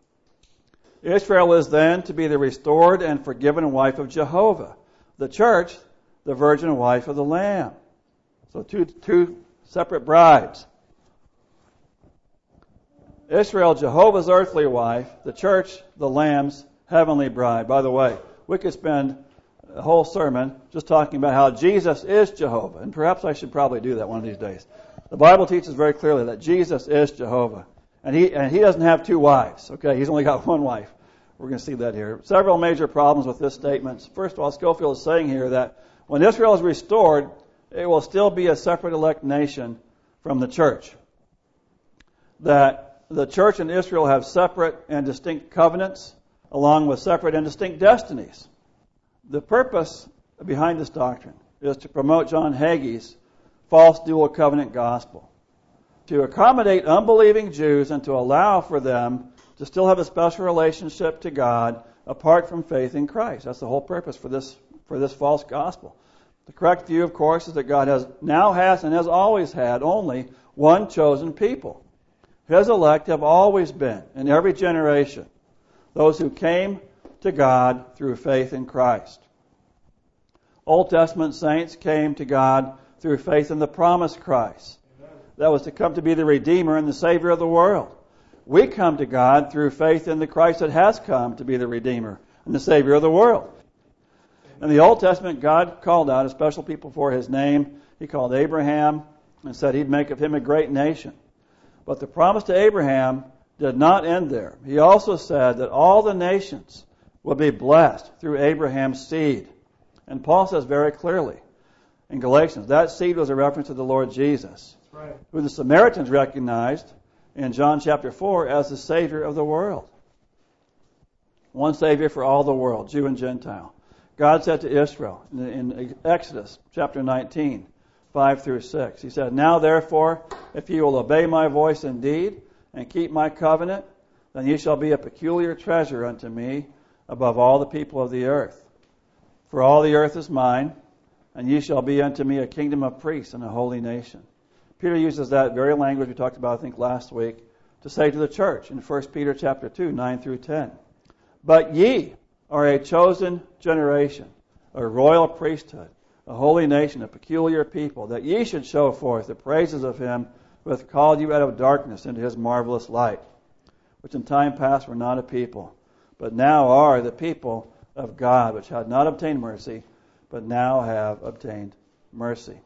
Israel is then to be the restored and forgiven wife of Jehovah. The church, the virgin wife of the Lamb. So two, two separate brides. Israel, Jehovah's earthly wife, the church, the Lamb's heavenly bride. By the way, we could spend a whole sermon just talking about how Jesus is Jehovah, and perhaps I should probably do that one of these days. The Bible teaches very clearly that Jesus is Jehovah, and he and he doesn't have two wives. Okay, he's only got one wife. We're going to see that here. Several major problems with this statement. First of all, Scofield is saying here that when Israel is restored, it will still be a separate elect nation from the church. That the church and Israel have separate and distinct covenants, along with separate and distinct destinies. The purpose behind this doctrine is to promote John Hagee's false dual covenant gospel, to accommodate unbelieving Jews and to allow for them to still have a special relationship to God apart from faith in Christ. That's the whole purpose for this for this false gospel. The correct view, of course, is that God has now has and has always had only one chosen people. His elect have always been, in every generation, those who came to God through faith in Christ. Old Testament saints came to God through faith in the promised Christ. That was to come to be the Redeemer and the Savior of the world. We come to God through faith in the Christ that has come to be the Redeemer and the Savior of the world. In the Old Testament, God called out a special people for His name. He called Abraham and said He'd make of him a great nation. But the promise to Abraham did not end there. He also said that all the nations will be blessed through Abraham's seed. And Paul says very clearly in Galatians, that seed was a reference to the Lord Jesus, right, who the Samaritans recognized in John chapter four as the Savior of the world. One Savior for all the world, Jew and Gentile. God said to Israel in, in Exodus chapter nineteen, five through six, He said, now therefore, if ye will obey my voice indeed, and keep my covenant, then ye shall be a peculiar treasure unto me above all the people of the earth. For all the earth is mine, and ye shall be unto me a kingdom of priests and a holy nation. Peter uses that very language we talked about, I think, last week, to say to the church in First Peter chapter two, nine through ten. But ye are a chosen generation, a royal priesthood, a holy nation, a peculiar people, that ye should show forth the praises of Him who hath called you out of darkness into His marvelous light, which in time past were not a people, but now are the people of God, which had not obtained mercy, but now have obtained mercy.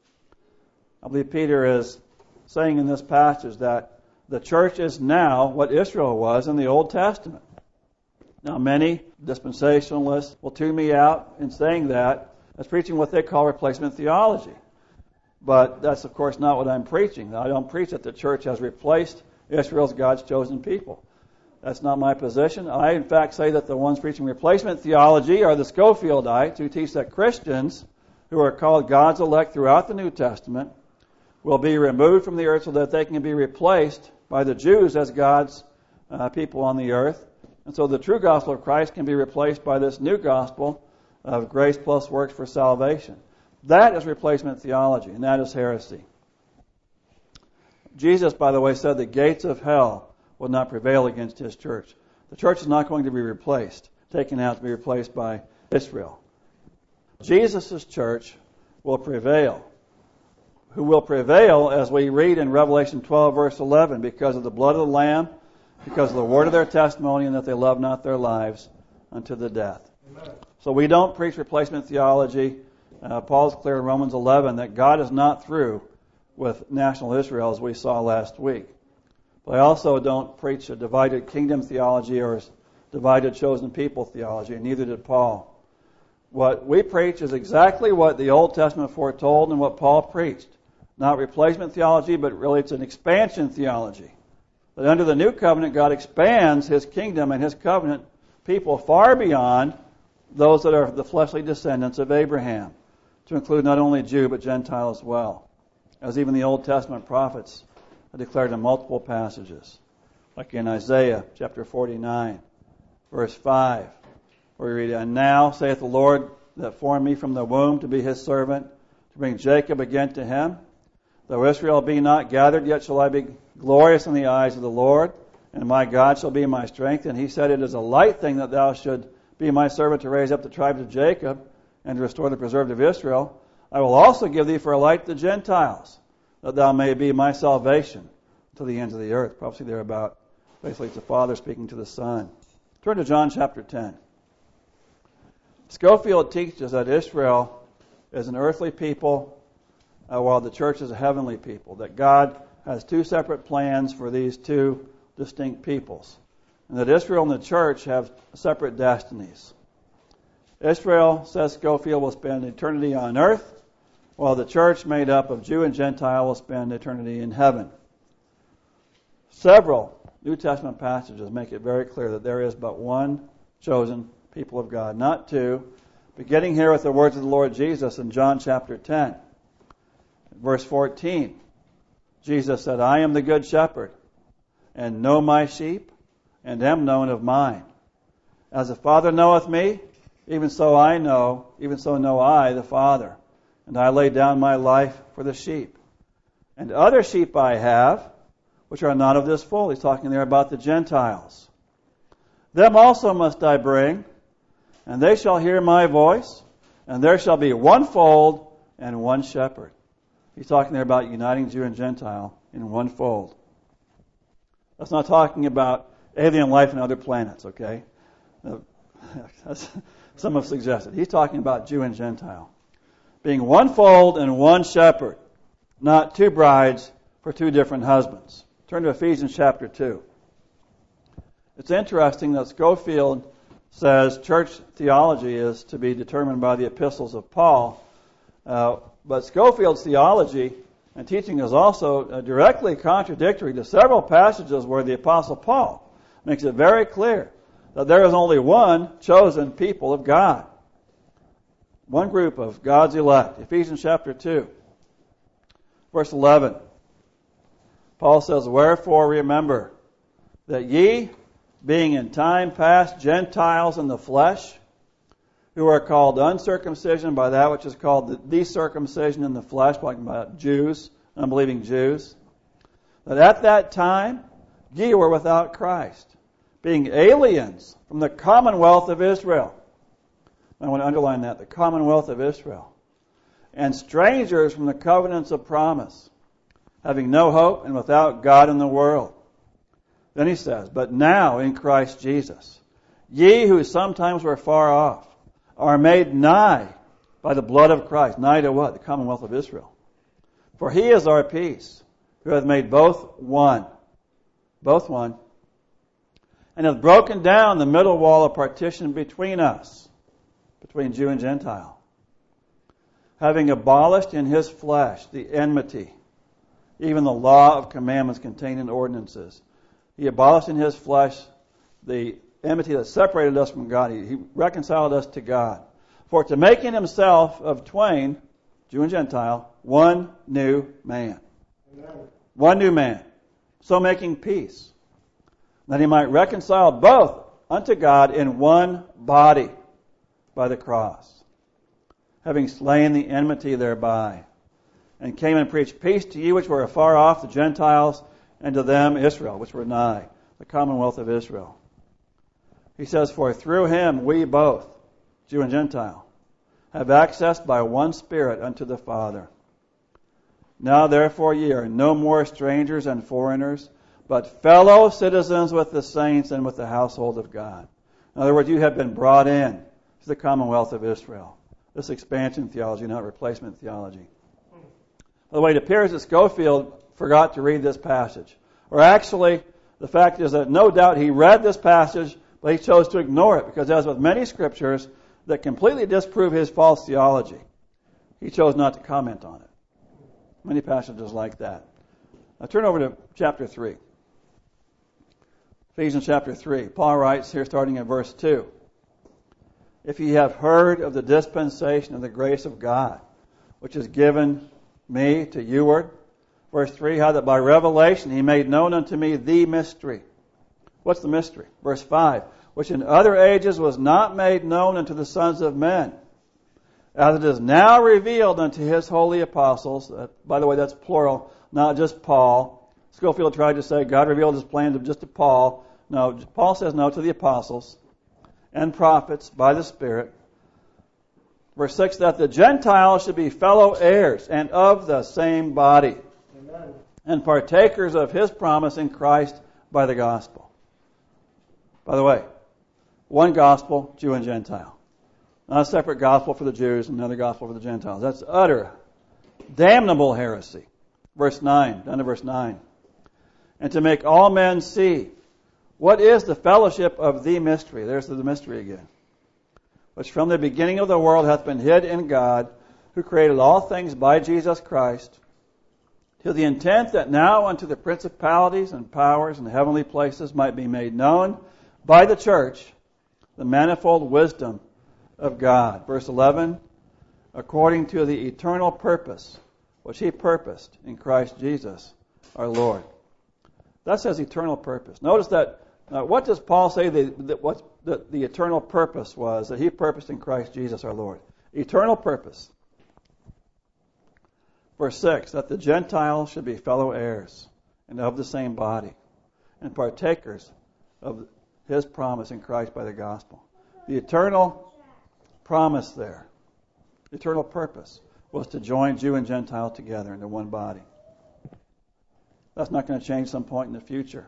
I believe Peter is saying in this passage that the church is now what Israel was in the Old Testament. Now, many dispensationalists will tune me out in saying that as preaching what they call replacement theology. But that's, of course, not what I'm preaching. I don't preach that the church has replaced Israel as God's chosen people. That's not my position. I, in fact, say that the ones preaching replacement theology are the Scofieldites, who teach that Christians, who are called God's elect throughout the New Testament, will be removed from the earth so that they can be replaced by the Jews as God's uh, people on the earth. And so the true gospel of Christ can be replaced by this new gospel of grace plus works for salvation. That is replacement theology, and that is heresy. Jesus, by the way, said the gates of hell will not prevail against His church. The church is not going to be replaced, taken out to be replaced by Israel. Jesus' church will prevail. Who will prevail, as we read in Revelation twelve, verse eleven, because of the blood of the Lamb, because of the word of their testimony, and that they love not their lives unto the death. Amen. So we don't preach replacement theology. Uh, Paul's clear in Romans eleven that God is not through with national Israel, as we saw last week. But I also don't preach a divided kingdom theology or divided chosen people theology, and neither did Paul. What we preach is exactly what the Old Testament foretold and what Paul preached. Not replacement theology, but really it's an expansion theology. That under the new covenant, God expands His kingdom and His covenant people far beyond those that are the fleshly descendants of Abraham, to include not only Jew but Gentile as well, as even the Old Testament prophets are declared in multiple passages, like in Isaiah chapter forty-nine, verse five, where we read, And now, saith the Lord that formed me from the womb to be His servant, to bring Jacob again to Him. Though Israel be not gathered, yet shall I be glorious in the eyes of the Lord, and my God shall be my strength. And He said, It is a light thing that thou should be my servant to raise up the tribes of Jacob and to restore the preserved of Israel. I will also give thee for a light the Gentiles, that thou may be my salvation to the ends of the earth. Prophecy there about, basically it's the Father speaking to the Son. Turn to John chapter ten. Scofield teaches that Israel is an earthly people, uh, while the church is a heavenly people, that God has two separate plans for these two distinct peoples, and that Israel and the church have separate destinies. Israel, says Scofield, will spend eternity on earth, while the church, made up of Jew and Gentile, will spend eternity in heaven. Several New Testament passages make it very clear that there is but one chosen people of God, not two, beginning here with the words of the Lord Jesus in John chapter ten. Verse fourteen, Jesus said, I am the good shepherd, and know my sheep, and am known of mine. As the Father knoweth me, even so I know, even so know I the Father. And I lay down my life for the sheep. And other sheep I have, which are not of this fold. He's talking there about the Gentiles. Them also must I bring, and they shall hear my voice, and there shall be one fold and one shepherd. He's talking there about uniting Jew and Gentile in one fold. That's not talking about alien life in other planets, okay? That's, some have suggested. He's talking about Jew and Gentile. Being one fold and one shepherd, not two brides for two different husbands. Turn to Ephesians chapter two. It's interesting that Scofield says church theology is to be determined by the epistles of Paul. Uh, but Scofield's theology and teaching is also uh, directly contradictory to several passages where the Apostle Paul makes it very clear that there is only one chosen people of God. One group of God's elect. Ephesians chapter two, verse eleven. Paul says, wherefore remember that ye, being in time past Gentiles in the flesh, who are called uncircumcision by that which is called the, the circumcision in the flesh, talking about Jews, unbelieving Jews, that at that time ye were without Christ, being aliens from the commonwealth of Israel. I want to underline that, the commonwealth of Israel, and strangers from the covenants of promise, having no hope and without God in the world. Then he says, but now in Christ Jesus, ye who sometimes were far off, are made nigh by the blood of Christ. Nigh to what? The commonwealth of Israel. For he is our peace, who hath made both one. Both one. And hath broken down the middle wall of partition between us, between Jew and Gentile, having abolished in his flesh the enmity, even the law of commandments contained in ordinances. He abolished in his flesh the enmity that separated us from God. He, he reconciled us to God. For to make in himself of twain, Jew and Gentile, one new man. Amen. One new man. So making peace, that he might reconcile both unto God in one body by the cross, having slain the enmity thereby, and came and preached peace to you which were afar off, the Gentiles, and to them Israel, which were nigh, the commonwealth of Israel. He says, for through him we both, Jew and Gentile, have access by one Spirit unto the Father. Now therefore ye are no more strangers and foreigners, but fellow citizens with the saints and with the household of God. In other words, you have been brought in to the commonwealth of Israel. This expansion theology, not replacement theology. By the way, it appears that Scofield forgot to read this passage. Or actually, the fact is that no doubt he read this passage, but he chose to ignore it, because as with many scriptures that completely disprove his false theology, he chose not to comment on it. Many passages like that. Now turn over to chapter three. Ephesians chapter three. Paul writes here starting at verse two. If ye have heard of the dispensation of the grace of God, which is given me to youward. Verse three, how that by revelation he made known unto me the mystery. What's the mystery? Verse five, which in other ages was not made known unto the sons of men, as it is now revealed unto his holy apostles. Uh, by the way, that's plural, not just Paul. Scofield tried to say God revealed his plan to just to Paul. No, Paul says no, to the apostles and prophets by the Spirit. Verse six, that the Gentiles should be fellow heirs and of the same body. and partakers of His promise in Christ by the gospel. By the way, one gospel, Jew and Gentile. Not a separate gospel for the Jews and another gospel for the Gentiles. That's utter, damnable heresy. Verse nine, down to verse nine. And to make all men see what is the fellowship of the mystery. There's the mystery again. Which from the beginning of the world hath been hid in God, who created all things by Jesus Christ, to the intent that now unto the principalities and powers in the heavenly places might be made known by the church the manifold wisdom of God. Verse eleven, according to the eternal purpose which He purposed in Christ Jesus our Lord. That says eternal purpose. Notice that, uh, what does Paul say the, the, what the, the eternal purpose was that He purposed in Christ Jesus our Lord? Eternal purpose. Verse six, that the Gentiles should be fellow heirs and of the same body and partakers of His promise in Christ by the gospel. The eternal promise there, eternal purpose, was to join Jew and Gentile together into one body. That's not going to change some point in the future.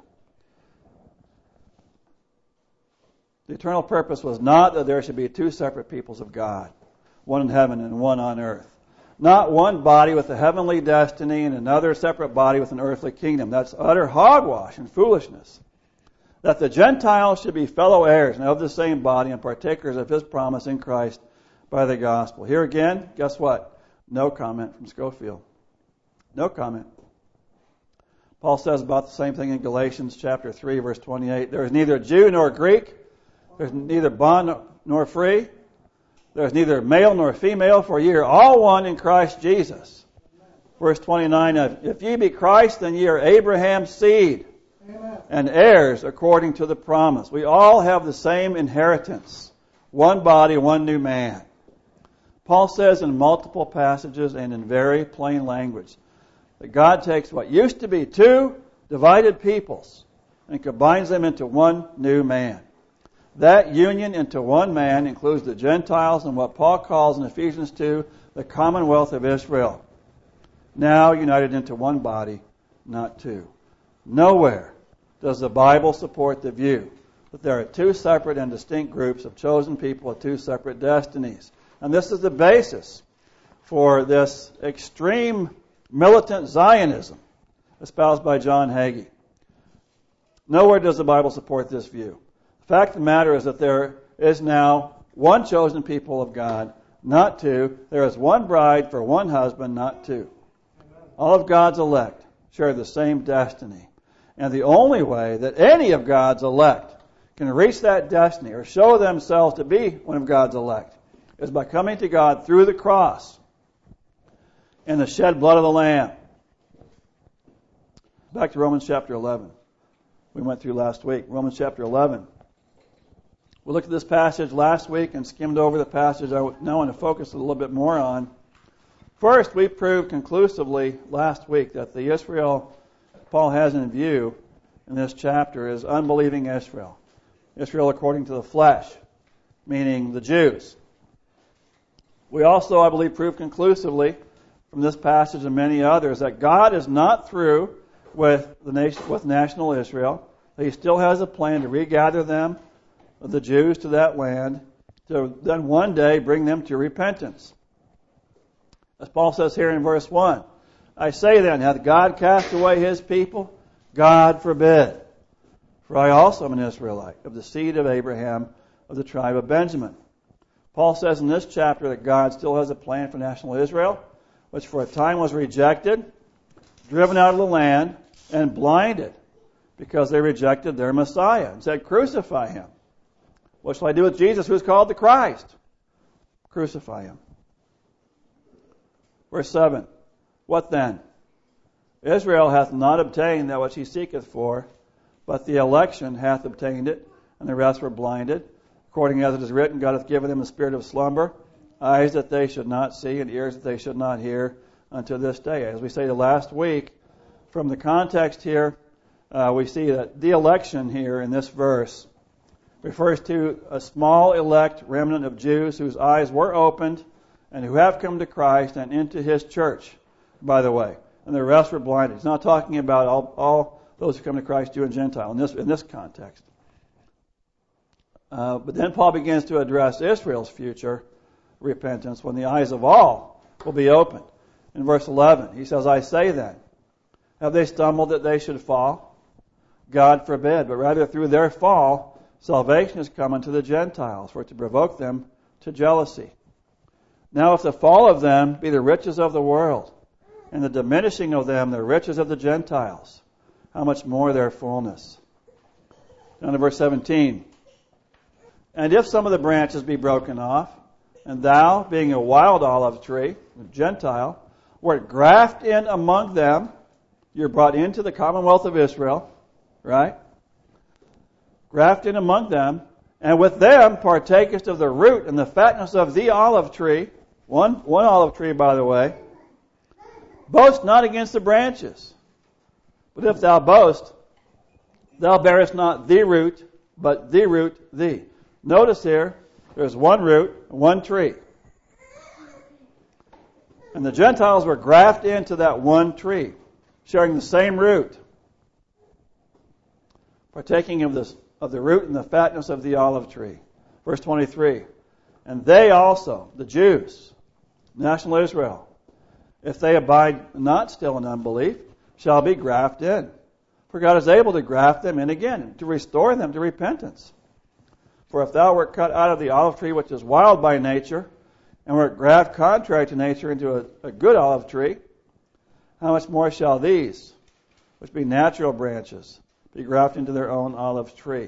The eternal purpose was not that there should be two separate peoples of God, one in heaven and one on earth. Not one body with a heavenly destiny and another separate body with an earthly kingdom. That's utter hogwash and foolishness. That the Gentiles should be fellow heirs and of the same body and partakers of His promise in Christ by the gospel. Here again, guess what? No comment from Scofield. No comment. Paul says about the same thing in Galatians chapter three, verse twenty-eight. There is neither Jew nor Greek. There's neither bond nor free. There's neither male nor female, for ye are all one in Christ Jesus. Verse twenty-nine, if ye be Christ, then ye are Abraham's seed, Amen, and heirs according to the promise. We all have the same inheritance. One body, one new man. Paul says in multiple passages and in very plain language that God takes what used to be two divided peoples and combines them into one new man. That union into one man includes the Gentiles and what Paul calls in Ephesians two, the commonwealth of Israel. Now united into one body, not two. Nowhere does the Bible support the view that there are two separate and distinct groups of chosen people with two separate destinies. And this is the basis for this extreme militant Zionism espoused by John Hagee. Nowhere does the Bible support this view. The fact of the matter is that there is now one chosen people of God, not two. There is one bride for one husband, not two. All of God's elect share the same destiny. And the only way that any of God's elect can reach that destiny or show themselves to be one of God's elect is by coming to God through the cross and the shed blood of the Lamb. Back to Romans chapter eleven. We went through last week. Romans chapter eleven. We looked at this passage last week and skimmed over the passage I now want to focus a little bit more on. First, we proved conclusively last week that the Israel Paul has in view in this chapter is unbelieving Israel. Israel according to the flesh, meaning the Jews. We also, I believe, proved conclusively from this passage and many others that God is not through with the nation, with national Israel. He still has a plan to regather them, the Jews, to that land, to then one day bring them to repentance. As Paul says here in verse one, I say then, hath God cast away His people? God forbid. For I also am an Israelite, of the seed of Abraham, of the tribe of Benjamin. Paul says in this chapter that God still has a plan for national Israel, which for a time was rejected, driven out of the land, and blinded, because they rejected their Messiah and said, crucify Him. What shall I do with Jesus, who is called the Christ? Crucify Him. Verse seven. What then? Israel hath not obtained that which he seeketh for, but the election hath obtained it, and the rest were blinded. According as it is written, God hath given them a spirit of slumber, eyes that they should not see, and ears that they should not hear, unto this day. As we stated last week, from the context here, uh, we see that the election here in this verse refers to a small elect remnant of Jews whose eyes were opened and who have come to Christ and into His church, by the way. and the rest were blinded. He's not talking about all, all those who come to Christ, Jew and Gentile, in this, in this context. Uh, but then Paul begins to address Israel's future repentance when the eyes of all will be opened. In verse eleven, he says, I say then, have they stumbled that they should fall? God forbid, but rather through their fall, salvation is come unto the Gentiles, for to provoke them to jealousy. Now if the fall of them be the riches of the world, and the diminishing of them the riches of the Gentiles, how much more their fullness? Down to verse seventeen. And if some of the branches be broken off, and thou, being a wild olive tree, a Gentile, wert grafted in among them, you're brought into the commonwealth of Israel, right? Grafted in among them, and with them partakest of the root and the fatness of the olive tree, one, one olive tree, by the way. Boast not against the branches. But if thou boast, thou bearest not the root, but the root thee. Notice here, there's one root, one tree. And the Gentiles were grafted into that one tree, sharing the same root, partaking of this of the root and the fatness of the olive tree. Verse twenty-three. And they also, the Jews, national Israel, if they abide not still in unbelief, shall be grafted in. For God is able to graft them in again, to restore them to repentance. For if thou wert cut out of the olive tree which is wild by nature, and wert grafted contrary to nature into a, a good olive tree, how much more shall these, which be natural branches, be grafted into their own olive tree?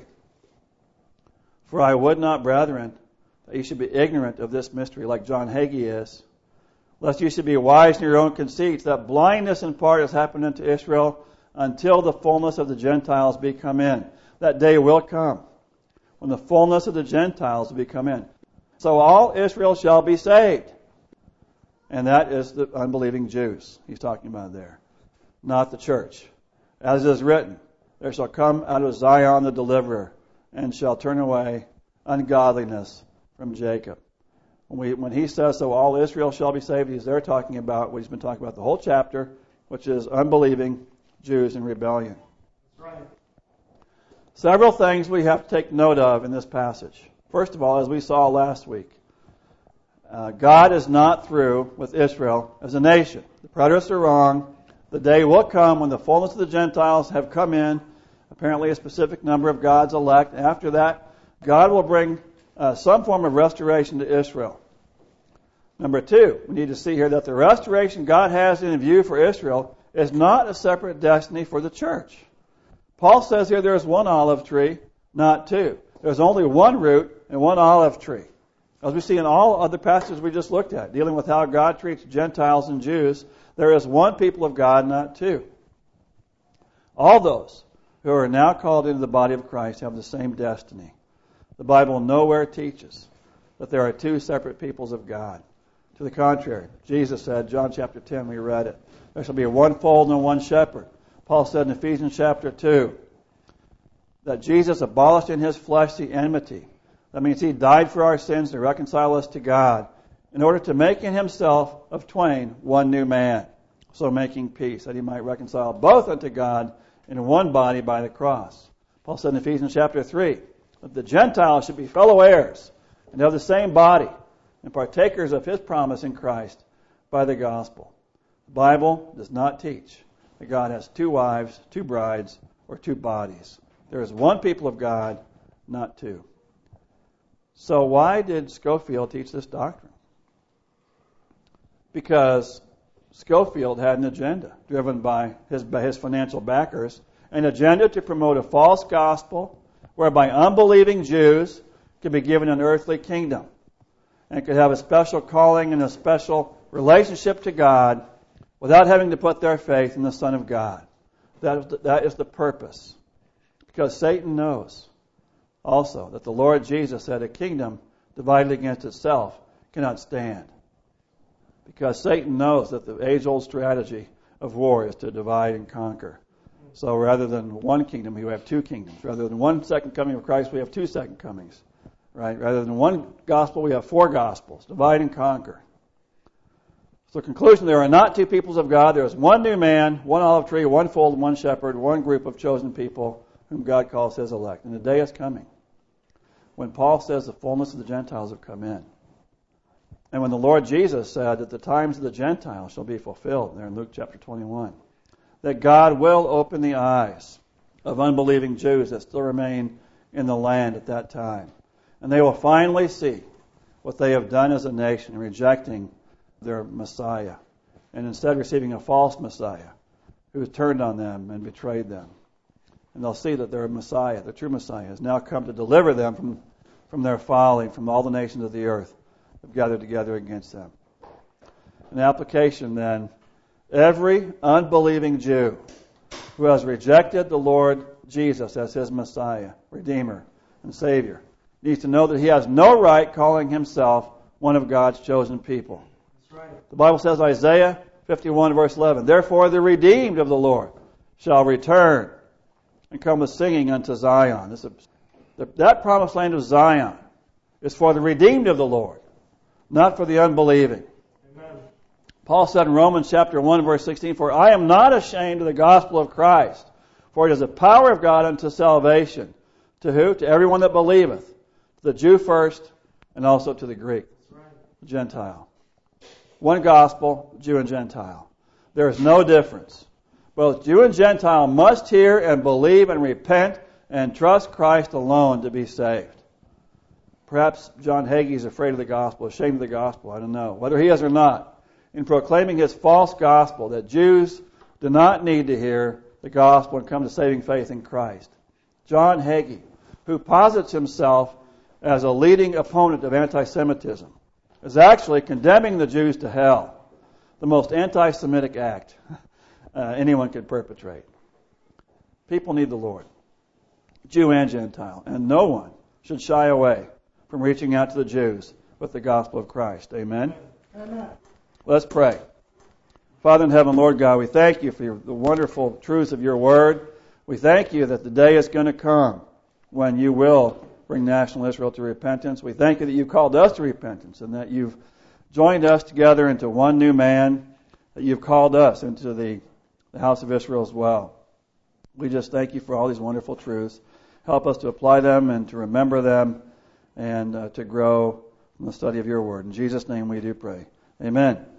For I would not, brethren, that ye should be ignorant of this mystery, like John Hagee is, lest ye should be wise in your own conceits, that blindness in part has happened unto Israel until the fullness of the Gentiles be come in. That day will come, when the fullness of the Gentiles will be come in. So all Israel shall be saved. And that is the unbelieving Jews he's talking about there, not the church. As is written, there shall come out of Zion the deliverer, and shall turn away ungodliness from Jacob. When, we, when he says, so all Israel shall be saved, he's there talking about what he's been talking about the whole chapter, which is unbelieving Jews in rebellion. That's right. Several things we have to take note of in this passage. First of all, as we saw last week, uh, God is not through with Israel as a nation. The preterists are wrong. The day will come when the fullness of the Gentiles have come in, apparently a specific number of God's elect. After that, God will bring uh, some form of restoration to Israel. Number two, we need to see here that the restoration God has in view for Israel is not a separate destiny for the church. Paul says here there is one olive tree, not two. There's only one root and one olive tree. As we see in all other passages we just looked at, dealing with how God treats Gentiles and Jews, there is one people of God, not two. All those who are now called into the body of Christ have the same destiny. The Bible nowhere teaches that there are two separate peoples of God. To the contrary, Jesus said, John chapter ten, we read it, there shall be one fold and one shepherd. Paul said in Ephesians chapter two that Jesus abolished in his flesh the enmity. That means he died for our sins to reconcile us to God in order to make in himself of twain one new man, so making peace, that he might reconcile both unto God in one body by the cross. Paul said in Ephesians chapter three that the Gentiles should be fellow heirs and have the same body and partakers of his promise in Christ by the gospel. The Bible does not teach that God has two wives, two brides, or two bodies. There is one people of God, not two. So why did Scofield teach this doctrine? Because Scofield had an agenda driven by his, by his financial backers, an agenda to promote a false gospel whereby unbelieving Jews could be given an earthly kingdom and could have a special calling and a special relationship to God without having to put their faith in the Son of God. That is the, that is the purpose. Because Satan knows also that the Lord Jesus said a kingdom divided against itself cannot stand. Because Satan knows that the age-old strategy of war is to divide and conquer. So rather than one kingdom, we have two kingdoms. Rather than one second coming of Christ, we have two second comings. Right? Rather than one gospel, we have four gospels. Divide and conquer. So conclusion, there are not two peoples of God. There is one new man, one olive tree, one fold, one shepherd, one group of chosen people whom God calls his elect. And the day is coming when Paul says the fullness of the Gentiles have come in. And when the Lord Jesus said that the times of the Gentiles shall be fulfilled, there in Luke chapter twenty-one, that God will open the eyes of unbelieving Jews that still remain in the land at that time. And they will finally see what they have done as a nation in rejecting their Messiah and instead receiving a false Messiah who has turned on them and betrayed them. And they'll see that their Messiah, the true Messiah, has now come to deliver them from, from their folly, from all the nations of the earth have gathered together against them. An application then, every unbelieving Jew who has rejected the Lord Jesus as his Messiah, Redeemer, and Savior needs to know that he has no right calling himself one of God's chosen people. That's right. The Bible says, Isaiah fifty-one verse eleven, therefore the redeemed of the Lord shall return and come with singing unto Zion. This is, that promised land of Zion is for the redeemed of the Lord, not for the unbelieving. Amen. Paul said in Romans chapter one verse sixteen, for I am not ashamed of the gospel of Christ, for it is the power of God unto salvation. To who? To everyone that believeth. To the Jew first, and also to the Greek. Right. Gentile. One gospel, Jew and Gentile. There is no difference. Both Jew and Gentile must hear and believe and repent and trust Christ alone to be saved. Perhaps John Hagee is afraid of the gospel, ashamed of the gospel, I don't know. Whether he is or not, in proclaiming his false gospel that Jews do not need to hear the gospel and come to saving faith in Christ. John Hagee, who posits himself as a leading opponent of anti-Semitism, is actually condemning the Jews to hell, the most anti-Semitic act uh, anyone could perpetrate. People need the Lord, Jew and Gentile, and no one should shy away from reaching out to the Jews with the gospel of Christ. Amen? Amen. Let's pray. Father in heaven, Lord God, we thank you for your, the wonderful truths of your word. We thank you that the day is going to come when you will bring national Israel to repentance. We thank you that you've called us to repentance and that you've joined us together into one new man, that you've called us into the, the house of Israel as well. We just thank you for all these wonderful truths. Help us to apply them and to remember them and uh, to grow in the study of your word. In Jesus' name we do pray. Amen.